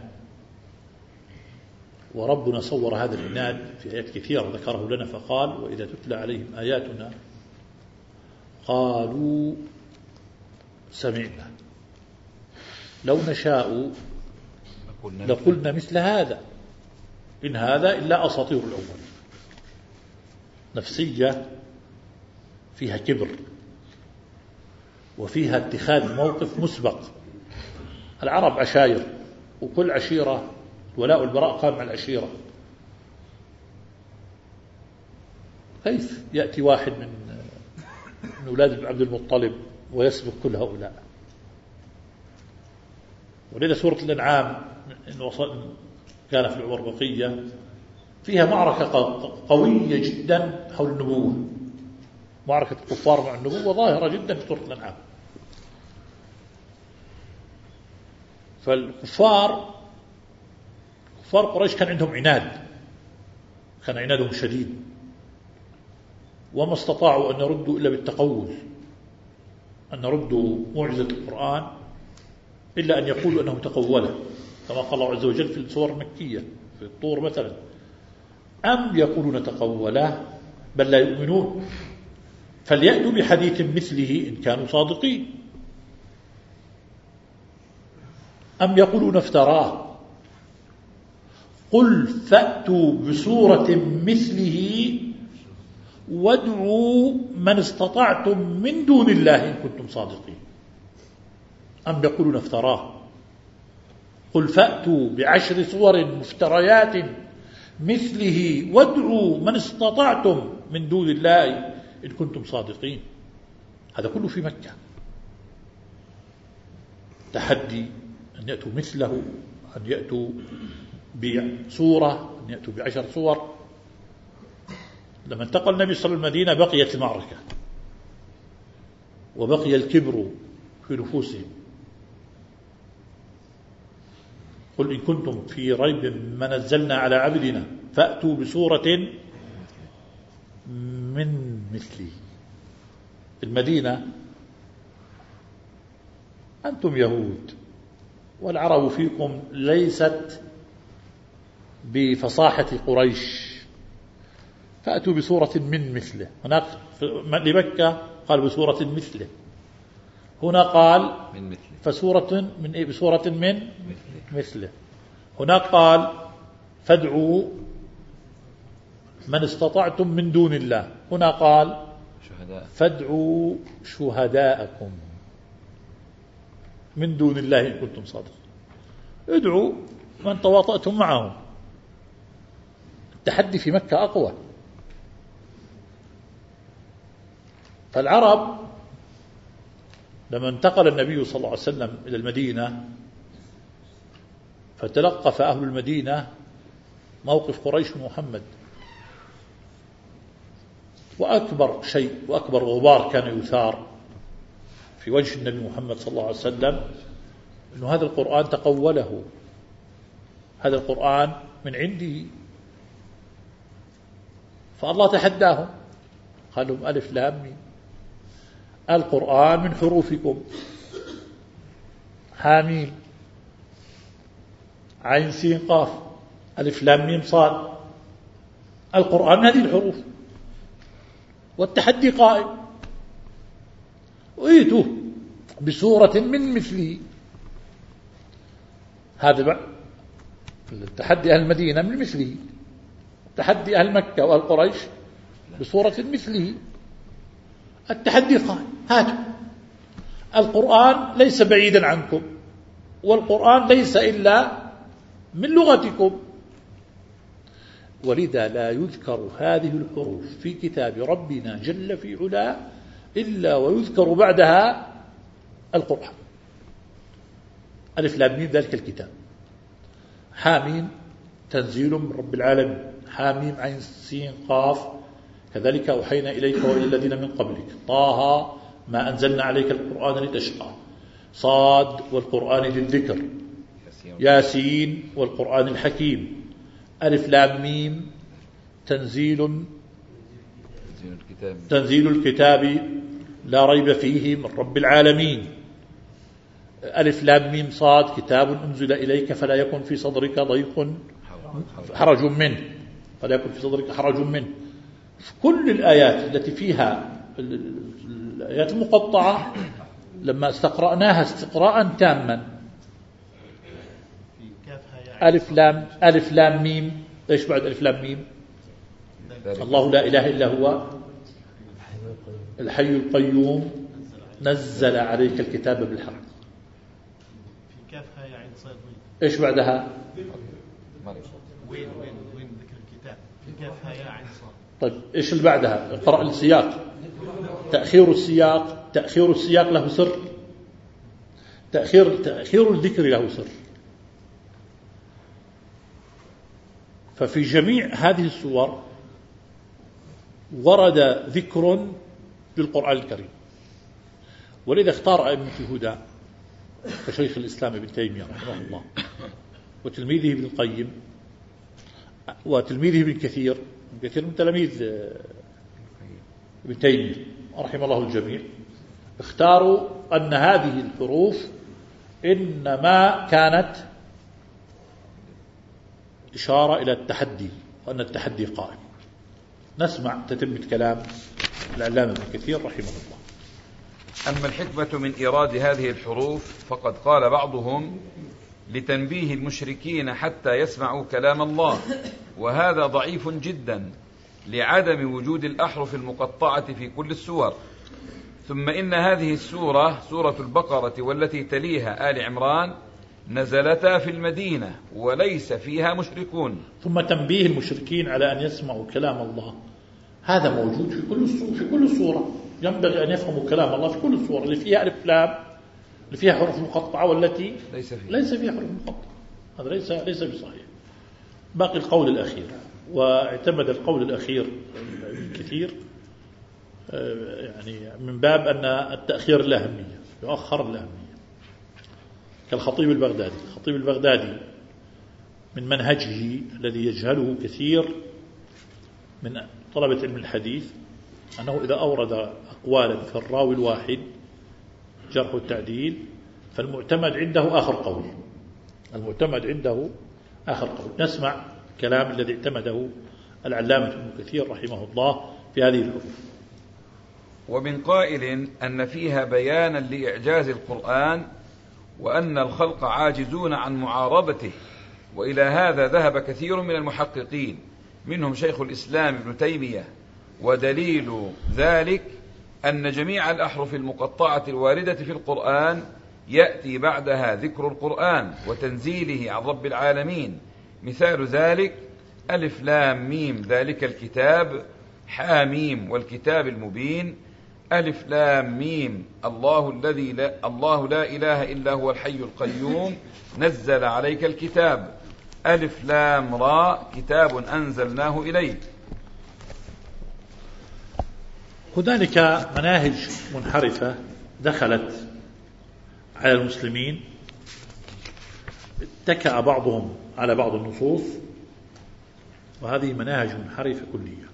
وربنا صور هذا العناد في آيات كثيرة ذكره لنا، فقال: وإذا تتلى عليهم آياتنا قالوا سمعنا لو نشاء لقلنا مثل هذا إن هذا إلا أساطير الأولين. نفسية فيها كبر، وفيها اتخاذ موقف مسبق. العرب عشائر، وكل عشيرة الولاء والبراء قام مع العشيرة. كيف يأتي واحد من من أولاد عبد المطلب ويسبق كل هؤلاء؟ ولذا سورة الأنعام إن كان في العمر بقية فيها معركة قوية جدا حول النبوة. معركة الكفار مع النبوة ظاهرة جدا في سورة الأنعام. فالكفار كفار قريش كان عندهم عناد، كان عنادهم شديد، وما استطاعوا أن يردوا إلا بالتقول، أن يردوا معجزة القرآن إلا أن يقولوا أنه تقوله، كما قال الله عز وجل في السور المكية: في الطور مثلا، أم يقولون تقوله بل لا يؤمنون، فليأتوا بحديث مثله إن كانوا صادقين، أم يقولون افتراه قل فأتوا بسورة مثله وادعوا من استطعتم من دون الله إن كنتم صادقين. أم يقولون افتراه قل فأتوا بعشر صور مفتريات مثله وادعوا من استطعتم من دون الله إن كنتم صادقين. هذا كله في مكة. تحدي أن يأتوا مثله، أن يأتوا بصورة، أن يأتوا بعشر صور. لما انتقل النبي صلى الله عليه وسلم المدينة بقيت المعركة وبقي الكبر في نفوسهم. قل إن كنتم في ريب ما نزلنا على عبدنا فأتوا بسورة من مثله. المدينة أنتم يهود والعرب فيكم ليست بفصاحة قريش، فأتوا بسورة من مثله. هناك لمكة قال بسورة مثله، هنا قال من مثله فسورة من إيه؟ بسورة من مثله. مثله. هناك قال فادعوا من استطعتم من دون الله، هنا قال شهداء فادعوا شهداءكم من دون الله إن كنتم صادقين. ادعوا من تواطأتم معهم. التحدي في مكة أقوى. فالعرب لما انتقل النبي صلى الله عليه وسلم إلى المدينة فتلقف أهل المدينة موقف قريش ومحمد، وأكبر شيء وأكبر غبار كان يثار في وجه النبي محمد صلى الله عليه وسلم أنه هذا القرآن تقوله، هذا القرآن من عنده. فالله تحداهم قال لهم ألف لام ميم، القرآن من حروفكم، حاميم عين سين قاف ألف لام ميم صاد، القرآن من هذه الحروف، والتحدي قائم. وإيتوا بسورة من مثله. هذا التحدي أهل المدينة من مثله، تحدي أهل مكة وأهل قريش بسورة مثله. التحدي قائم، هاتوا القرآن ليس بعيدا عنكم، والقرآن ليس إلا من لغتكم، ولذا لا يذكر هذه الحروف في كتاب ربنا جل في علاه إلا ويذكر بعدها القرآن. ألف لام ميم ذلك الكتاب، حاميم تنزيل من رب العالمين، حاميم عين سين قاف كذلك أوحينا إليك وإلى الذين من قبلك، طه ما أنزلنا عليك القرآن لتشقى، صاد والقرآن للذكر، ياسين والقرآن الحكيم، ألف لام ميم تنزيل تنزيل الكتاب لا ريب فيه من رب العالمين، ألف لام ميم صاد كتاب أنزل إليك فلا يكن في صدرك ضيق حرج منه، فلا يكن في صدرك حرج منه. كل الآيات التي فيها الآيات المقطعة لما استقرأناها استقراء تاما، ألف لام ألف لام ميم، إيش بعد ألف لام ميم؟ الله لا إله إلا هو الحي القيوم نزل عليك الكتاب بالحق. في كافها يا عين صاد إيش بعدها؟ وين وين وين ذكر الكتاب؟ في كافها يا عين صاد. طيب إيش اللي بعدها؟ اقرأ السياق. تأخير السياق تأخير السياق له سر، تأخير تأخير الذكر له سر. ففي جميع هذه السور ورد ذكر للقرآن الكريم، ولذا اختار أئمة الهدى كشيخ الإسلام ابن تيمية رحمه الله وتلميذه ابن القيم وتلميذه ابن كثير، ابن كثير من تلاميذ ابن تيمية رحمه الله الجميع، اختاروا أن هذه الحروف إنما كانت إشارة إلى التحدي وأن التحدي قائم. نسمع تتمة كلام العلامة ابن كثير رحمه الله. أما الحكمة من إيراد هذه الحروف فقد قال بعضهم لتنبيه المشركين حتى يسمعوا كلام الله، وهذا ضعيف جدا لعدم وجود الأحرف المقطعة في كل السور. ثم إن هذه السورة سورة البقرة والتي تليها آل عمران نزلتا في المدينة وليس فيها مشركون. ثم تنبيه المشركين على أن يسمعوا كلام الله هذا موجود في كل في كل سورة. ينبغي أن يفهموا كلام الله في كل السور اللي فيها ألف لام اللي فيها حروف مقطعة والتي ليس فيها, ليس فيها حروف مقطعة. هذا ليس ليس بصحيح. باقي القول الأخير، واعتمد القول الأخير كثير يعني من باب أن التأخير له أهمية، يؤخر له أهمية، كالخطيب البغدادي. الخطيب البغدادي من منهجه الذي يجهله كثير من طلبة علم الحديث أنه إذا أورد أقوالا في الراوي الواحد جرح التعديل فالمعتمد عنده آخر قول، المعتمد عنده آخر قول. نسمع كلام الذي اعتمده العلامة ابن كثير رحمه الله في هذه الحروف. ومن قائل أن فيها بيانا لإعجاز القرآن وأن الخلق عاجزون عن معارضته، وإلى هذا ذهب كثير من المحققين منهم شيخ الإسلام ابن تيمية. ودليل ذلك أن جميع الأحرف المقطعة الواردة في القرآن يأتي بعدها ذكر القرآن وتنزيله عن رب العالمين. مثال ذلك ألف لام ميم ذلك الكتاب، حاميم والكتاب المبين، ألف لام ميم الله الذي لا الله لا إله إلا هو الحي القيوم نزل عليك الكتاب، ألف لام راء كتاب أنزلناه إليك. هنالك مناهج منحرفة دخلت على المسلمين، اتكأ بعضهم على بعض النصوص، وهذه مناهج منحرفة كلية.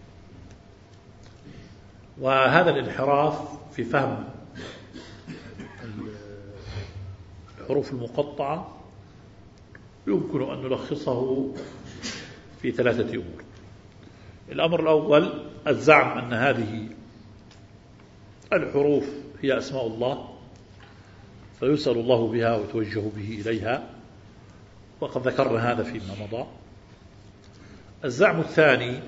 وهذا الانحراف في فهم الحروف المقطعة يمكن أن نلخصه في ثلاثة أمور. الأمر الأول الزعم أن هذه الحروف هي أسماء الله فيسأل الله بها ويتوجه به إليها، وقد ذكرنا هذا فيما مضى. الزعم الثاني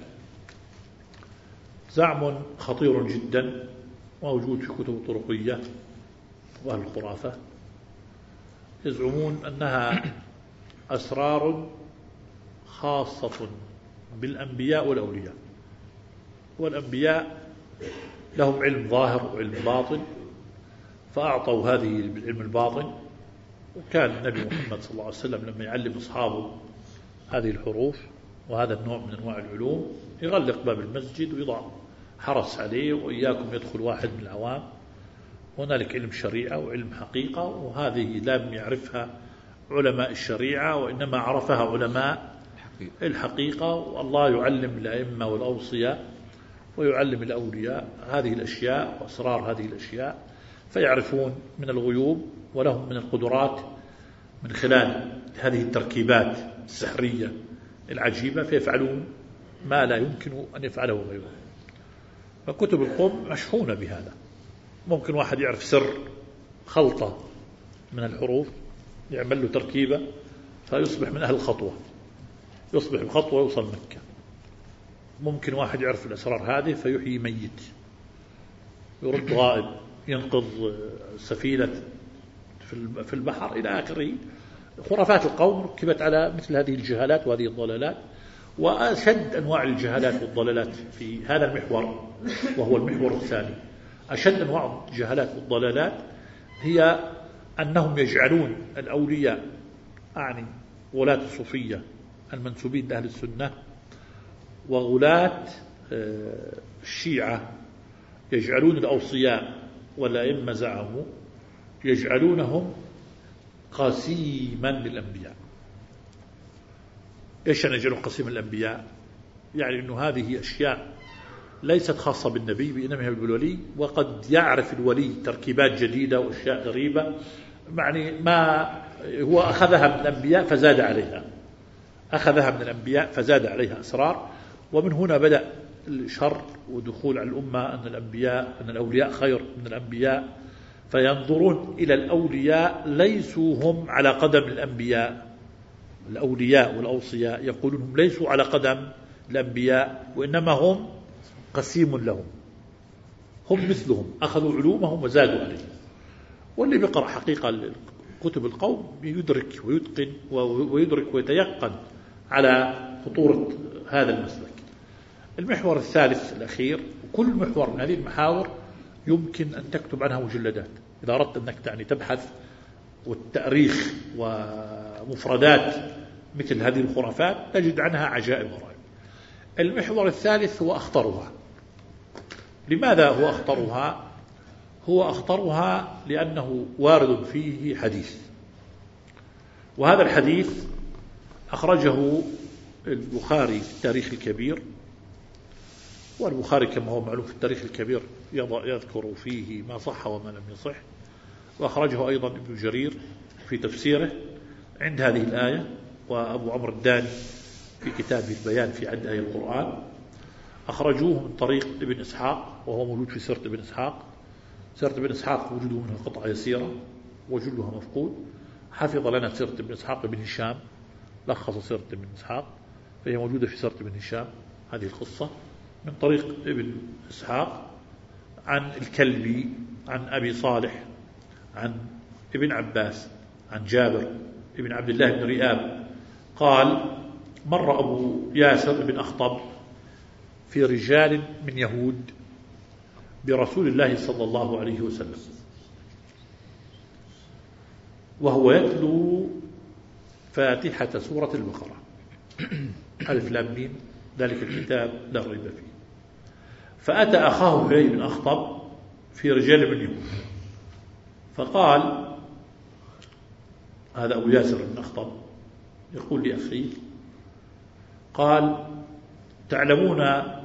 زعم خطير جدا موجود في كتب الطرقية وأهل الخرافة، يزعمون أنها أسرار خاصة بالأنبياء والأولياء، والأنبياء لهم علم ظاهر وعلم باطن فأعطوا هذه بالعلم الباطن. وكان النبي محمد صلى الله عليه وسلم لما يعلم أصحابه هذه الحروف وهذا النوع من أنواع العلوم يغلق باب المسجد ويضع حرس عليه وإياكم يدخل واحد من العوام. هنالك علم شريعة وعلم حقيقة، وهذه لم يعرفها علماء الشريعة وإنما عرفها علماء الحقيقة. والله يعلم الأئمة والأوصياء ويعلم الأولياء هذه الأشياء وأسرار هذه الأشياء، فيعرفون من الغيوب ولهم من القدرات من خلال هذه التركيبات السحرية العجيبة، فيفعلون ما لا يمكن أن يفعله غيرهم. فكتب القوم مشحونة بهذا. ممكن واحد يعرف سر خلطة من الحروف يعمل له تركيبة فيصبح من أهل الخطوة، يصبح بخطوة يوصل مكة. ممكن واحد يعرف الأسرار هذه فيحيي ميت، يرد غائب، ينقذ سفينة في البحر إلى آخره. خرافات القوم ركبت على مثل هذه الجهالات وهذه الضلالات. وأشد أنواع الجهالات والضلالات في هذا المحور وهو المحور الثاني، أشد أنواع الجهالات والضلالات هي أنهم يجعلون الأولياء أعني غلاة الصوفية المنسوبين لأهل السنة وغلاة الشيعة يجعلون الأوصياء والأئمة زعموا يجعلونهم قسيما للأنبياء. إيش يعني يجعلون قسيما للأنبياء؟ يعني أنه هذه أشياء ليست خاصة بالنبي بإنما هي بالولي، وقد يعرف الولي تركيبات جديدة وأشياء غريبة، يعني ما هو أخذها من الأنبياء فزاد عليها. أخذها من الأنبياء فزاد عليها أسرار. ومن هنا بدأ الشر ودخول على الأمة أن الأنبياء أن الأولياء خير من الأنبياء، فينظرون إلى الأولياء ليسوا هم على قدم الأنبياء. الأولياء والأوصياء يقولون هم ليسوا على قدم الأنبياء وإنما هم قسيم لهم، هم مثلهم، أخذوا علومهم وزادوا عليهم. واللي بيقرأ حقيقة كتب القوم يدرك ويتقن ويدرك ويتيقن على خطورة هذا المسلك. المحور الثالث الأخير، كل محور من هذه المحاور يمكن أن تكتب عنها مجلدات إذا أردت أنك يعني تبحث والتاريخ ومفردات مثل هذه الخرافات تجد عنها عجائب غرائب. المحور الثالث هو أخطرها. لماذا هو أخطرها؟ هو أخطرها لأنه وارد فيه حديث، وهذا الحديث أخرجه البخاري في التاريخ الكبير، والبخاري كما هو معلوم في التاريخ الكبير يذكر فيه ما صح وما لم يصح، وأخرجه أيضا ابن جرير في تفسيره عند هذه الآية، وأبو عمرو الداني في كتابه البيان في عد آية القرآن أخرجوه من طريق ابن إسحاق، وهو موجود في سيرة ابن إسحاق. سيرة ابن إسحاق وجوده منها قطعة يسيرة وجلها مفقود. حفظ لنا سيرة ابن إسحاق ابن هشام، لخص سيرة ابن إسحاق، فهي موجودة في سيرة ابن هشام هذه القصة من طريق ابن إسحاق عن الكلبي عن أبي صالح عن ابن عباس عن جابر ابن عبد الله بن رئاب قال: مر أبو ياسر بن أخطب في رجال من يهود برسول الله صلى الله عليه وسلم وهو يتلو فاتحة سورة البقرة ألف لام ميم ذلك الكتاب لا ريب فيه. فأتى أخاه حيي بن أخطب في رجال من يهود فقال، هذا أبو ياسر بن أخطب يقول لأخيه، قال: تعلمون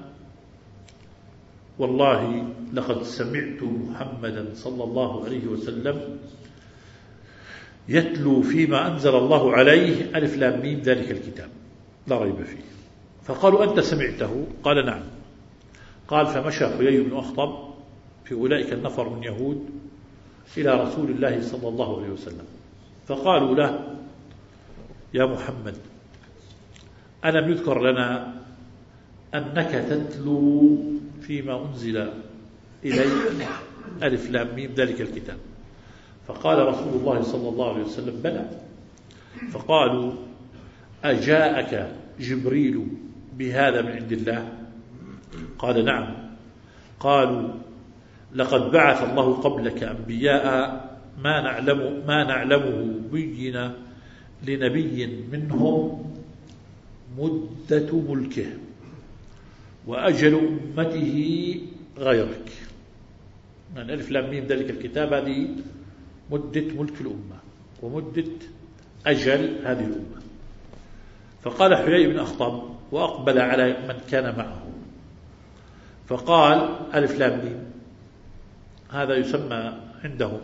والله لقد سمعت محمدا صلى الله عليه وسلم يتلو فيما أنزل الله عليه ألف لام ميم ذلك الكتاب لا ريب فيه. فقالوا: أنت سمعته؟ قال: نعم. قال: فمشى حيي بن أخطب في أولئك النفر من يهود إلى رسول الله صلى الله عليه وسلم فقالوا له: يا محمد، ألم يذكر لنا أنك تتلو فيما أنزل إليك ألف لام ميم ذلك الكتاب؟ فقال رسول الله صلى الله عليه وسلم: بلى. فقالوا: أجاءك جبريل بهذا من عند الله؟ قال: نعم. قالوا: لقد بعث الله قبلك أنبياء ما نعلم ما نعلمه بين لنبي منهم مدة ملكه وأجل أمته غيرك. من ألف لام ميم ذلك الكتاب هذه مدة ملك الأمة ومدة أجل هذه الأمة. فقال حيي بن أخطب وأقبل على من كان معه فقال: ألف لام ميم هذا يسمى عندهم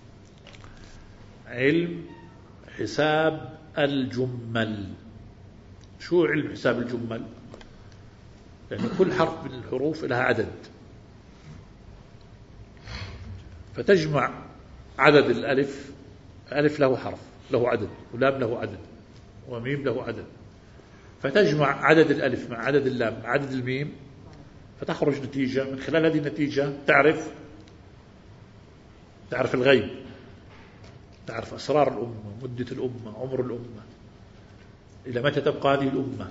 علم حساب الجمل. شو علم حساب الجمل؟ لأن يعني كل حرف من الحروف لها عدد، فتجمع عدد الألف، ألف له حرف له عدد، ولام له عدد، وميم له عدد، فتجمع عدد الألف مع عدد اللام مع عدد الميم فتخرج نتيجة. من خلال هذه النتيجة تعرف تعرف الغيب، تعرف أسرار الأمة، مدة الأمة، عمر الأمة، إلى متى تبقى هذه الأمة.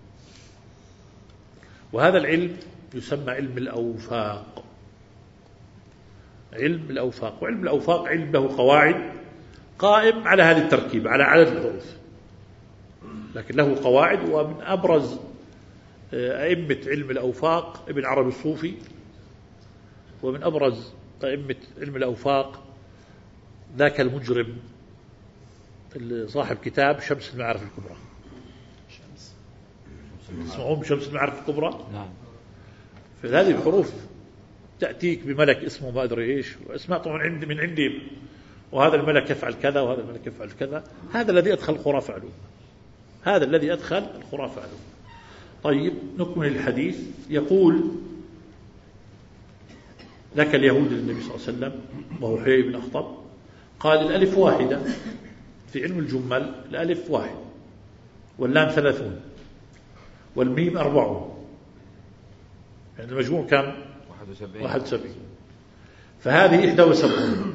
وهذا العلم يسمى علم الأوفاق. علم الأوفاق، وعلم الأوفاق علم له قواعد قائم على هذه التركيب، على عدد الحروف، لكن له قواعد. ومن أبرز أئمة علم الأوفاق ابن عربي الصوفي، ومن أبرز أئمة علم الأوفاق ذاك المجرم صاحب كتاب شمس المعارف الكبرى. اسمعون شمس المعارف الكبرى. نعم. فهذه الحروف تأتيك بملك اسمه ما أدري إيش، واسماء طبعا عندي من عندي، وهذا الملك يفعل كذا وهذا الملك يفعل كذا. هذا الذي أدخل الخرافة على الأمة، هذا الذي أدخل الخرافات. طيب نكمل الحديث. يقول لك اليهود للنبي صلى الله عليه وسلم وهو حيي بن أخطب قال الألف واحدة في علم الجمل، الألف واحد واللام ثلاثون والميم أربعون، يعني المجموع كم؟ واحد وسبعين، فهذه إحدى وسبعون.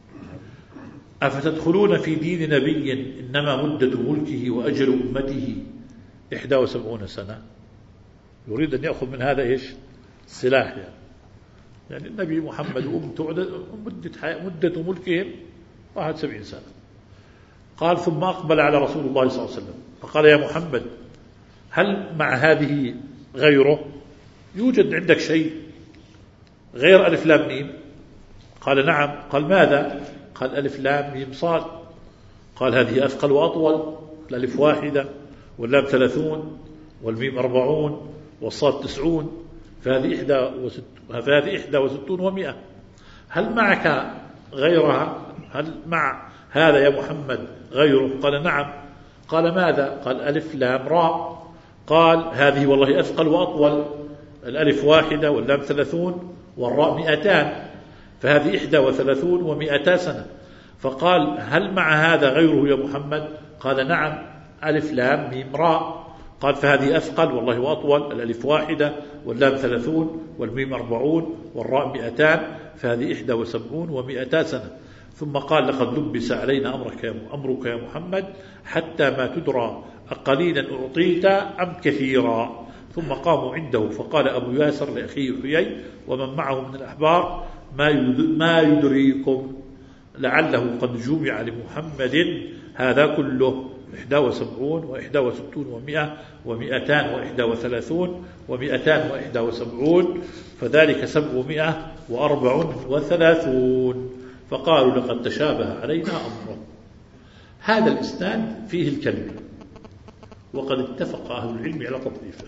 أفتدخلون في دين نبي إنما مدة ملكه وأجل أمته إحدى وسبعون سنة؟ يريد أن يأخذ من هذا إيش؟ سلاح يعني. يعني النبي محمد مدة, مدة ملكهم واحد وسبعين سنة. قال ثم أقبل على رسول الله صلى الله عليه وسلم فقال يا محمد هل مع هذه غيره؟ يوجد عندك شيء غير ألف لام ميم؟ قال نعم. قال ماذا؟ قال ألف لام ميم صاد. قال هذه أثقل وأطول، الألف واحدة واللام ثلاثون والميم أربعون والصاد تسعون، فهذه إحدى وست فهذه إحدى وستون ومئة. هل معك غيرها؟ هل مع هذا يا محمد غيره؟ قال نعم. قال ماذا؟ قال ألف لام راء. قال هذه والله أثقل وأطول، الألف واحدة واللام ثلاثون والراء مئتان، فهذه إحدى وثلاثون ومئتا سنة. فقال هل مع هذا غيره يا محمد؟ قال نعم، ألف لام ميم راء. قال فهذه أثقل والله وأطول، الألف واحدة واللام ثلاثون والميم أربعون والراء مئتان، فهذه إحدى وسبعون ومئتا سنة. ثم قال لقد لبس علينا أمرك يا أمرك يا محمد حتى ما تدرى أقليلا أعطيت أم كثيرا. ثم قاموا عنده فقال أبو ياسر لأخيه حيي ومن معه من الأحبار ما يدريكم لعله قد جمع لمحمد هذا كله إحدى وسبعون وإحدى وستون ومئة ومئتان وإحدى وثلاثون ومئتان وإحدى وسبعون، فذلك سبعمائة وأربع وثلاثون. فقالوا لقد تشابه علينا أمره. هذا الإسناد فيه الكلمة، وقد اتفق أهل العلم على تضعيفه.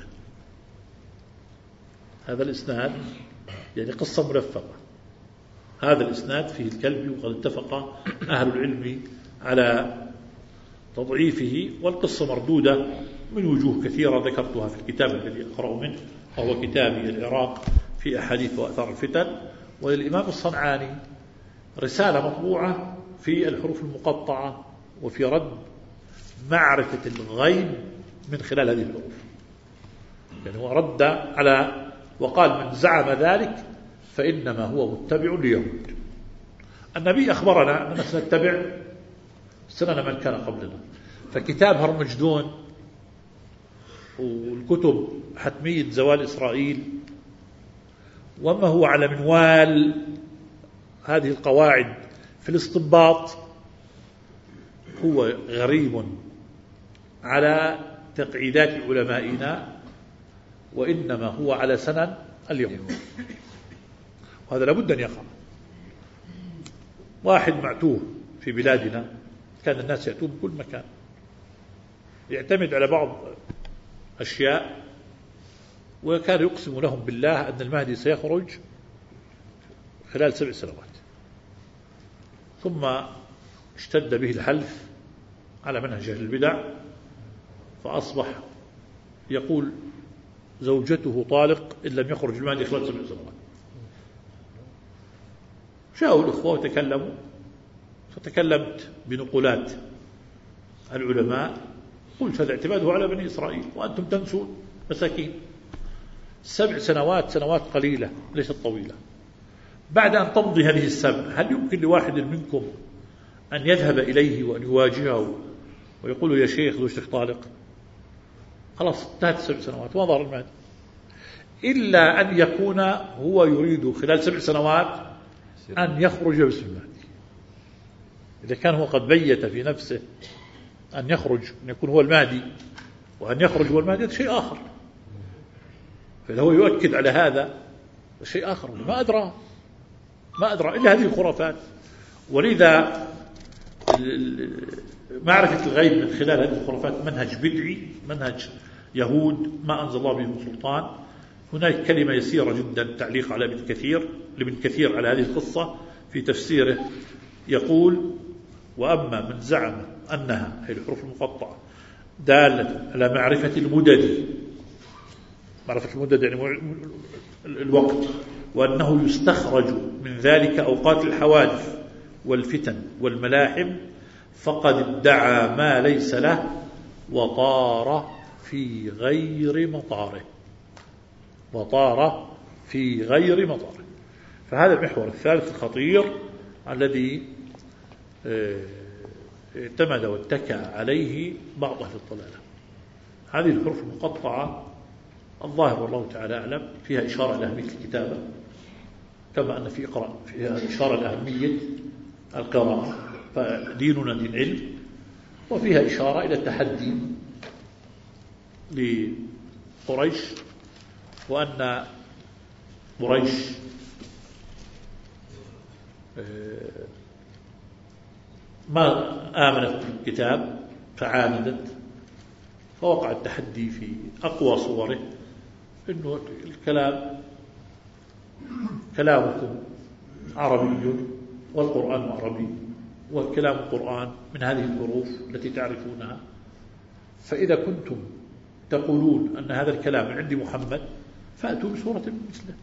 هذا الإسناد يعني قصة ملفقة. هذا الإسناد فيه الكلب، وقد اتفق أهل العلم على تضعيفه، والقصة مردودة من وجوه كثيرة ذكرتها في الكتاب الذي أقرأ منه وهو كتابي العراق في أحاديث وأثار الفتن. وللإمام الصنعاني رسالة مطبوعة في الحروف المقطعة وفي رد معرفة الغيب من خلال هذه الحروف. يعني هو رد على وقال من زعم ذلك فإنما هو متبع ليهود. النبي أخبرنا أننا سنتبع سنن من كان قبلنا، فكتاب هرمجدون والكتب حتمية زوال إسرائيل وما هو على منوال هذه القواعد في الاستنباط هو غريب على تقعيدات علمائنا، وإنما هو على سنن اليهود. وهذا لابد أن يقع. واحد معتوه في بلادنا كان الناس يأتون من كل مكان، يعتمد على بعض أشياء، وكان يقسم لهم بالله أن المهدي سيخرج خلال سبع سنوات. ثم اشتد به الحلف على منهج أهل البدع، فأصبح يقول زوجته طالق إن لم يخرج المهدي خلال سبع سنوات. جاءوا الأخوة وتكلموا، فتكلمت بنقولات العلماء، قلت هذا اعتماده على بني إسرائيل وأنتم تنسون مساكين. سبع سنوات سنوات قليلة ليست طويلة. بعد أن تمضي هذه السبع هل يمكن لواحد منكم أن يذهب إليه وأن يواجهه ويقول يا شيخ زوجتك طالق؟ خلاص انتهت السبع سنوات وما ضر المهدي، إلا أن يكون هو يريد خلال سبع سنوات أن يخرج باسم المهدي. إذا كان هو قد بيت في نفسه أن يخرج أن يكون هو المهدي وأن يخرج هو المهدي هذا شيء آخر، فإذا هو يؤكد على هذا شيء آخر ما أدرى ما أدرى إلا هذه الخرافات. ولذا معرفة الغيب من خلال هذه الخرافات منهج بدعي، منهج يهود ما أنزل الله به سلطان. هناك كلمة يسيرة جدا تعليق على ابن كثير لابن كثير على هذه القصة في تفسيره، يقول وأما من زعم أنها هي الحروف المقطعة دالة على معرفة المدد، معرفة المدد يعني الوقت، وأنه يستخرج من ذلك أوقات الحوادث والفتن والملاحم، فقد ادعى ما ليس له وطار في غير مطاره، وطار في غير مطاره. فهذا المحور الثالث الخطير الذي اعتمد واتكى عليه بعض أهل الضلالة. هذه الحروف المقطعة الظاهر والله تعالى أعلم فيها إشارة إلى أهمية الكتابة، كما أن في إقراء فيها إشارة إلى أهمية القراءة، فديننا دين علم، وفيها إشارة إلى التحدي لقريش، وأن قريش ما آمنت بالكتاب فعاندت، فوقع التحدي في أقوى صوره إنه الكلام كلامكم عربي والقرآن عربي، والكلام القرآن من هذه الحروف التي تعرفونها، فإذا كنتم تقولون أن هذا الكلام من عند محمد فأتوا بسورة مثله.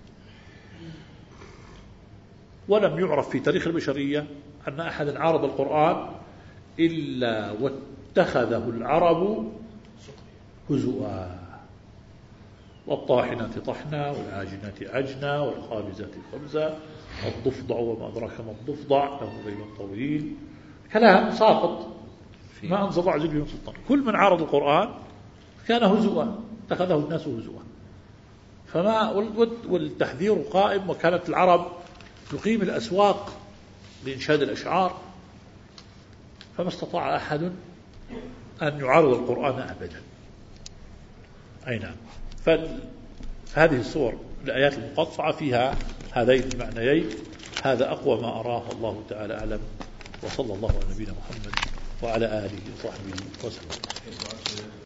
ولم يعرف في تاريخ البشرية أن أحدا عارض القرآن إلا واتخذه العرب هزؤا، والطاحنات طحنا والعاجنات عجنا والخابزات خبزا والضفدع وما أدراك ما الضفدع له ذيل طويل، كلام ساقط ما أنزل الله عز وجل سلطان. كل من عارض القرآن كان هزؤا، اتخذه الناس هزؤا. فما والتحذير قائم، وكانت العرب تقيم الأسواق لإنشاد الأشعار، فما استطاع أحد أن يعارض القرآن أبدا. أي نعم. فهذه الصور الآيات المقطعة فيها هذين المعنيين، هذا أقوى ما أراه الله تعالى أعلم، وصلى الله على نبينا محمد وعلى آله وصحبه وسلم.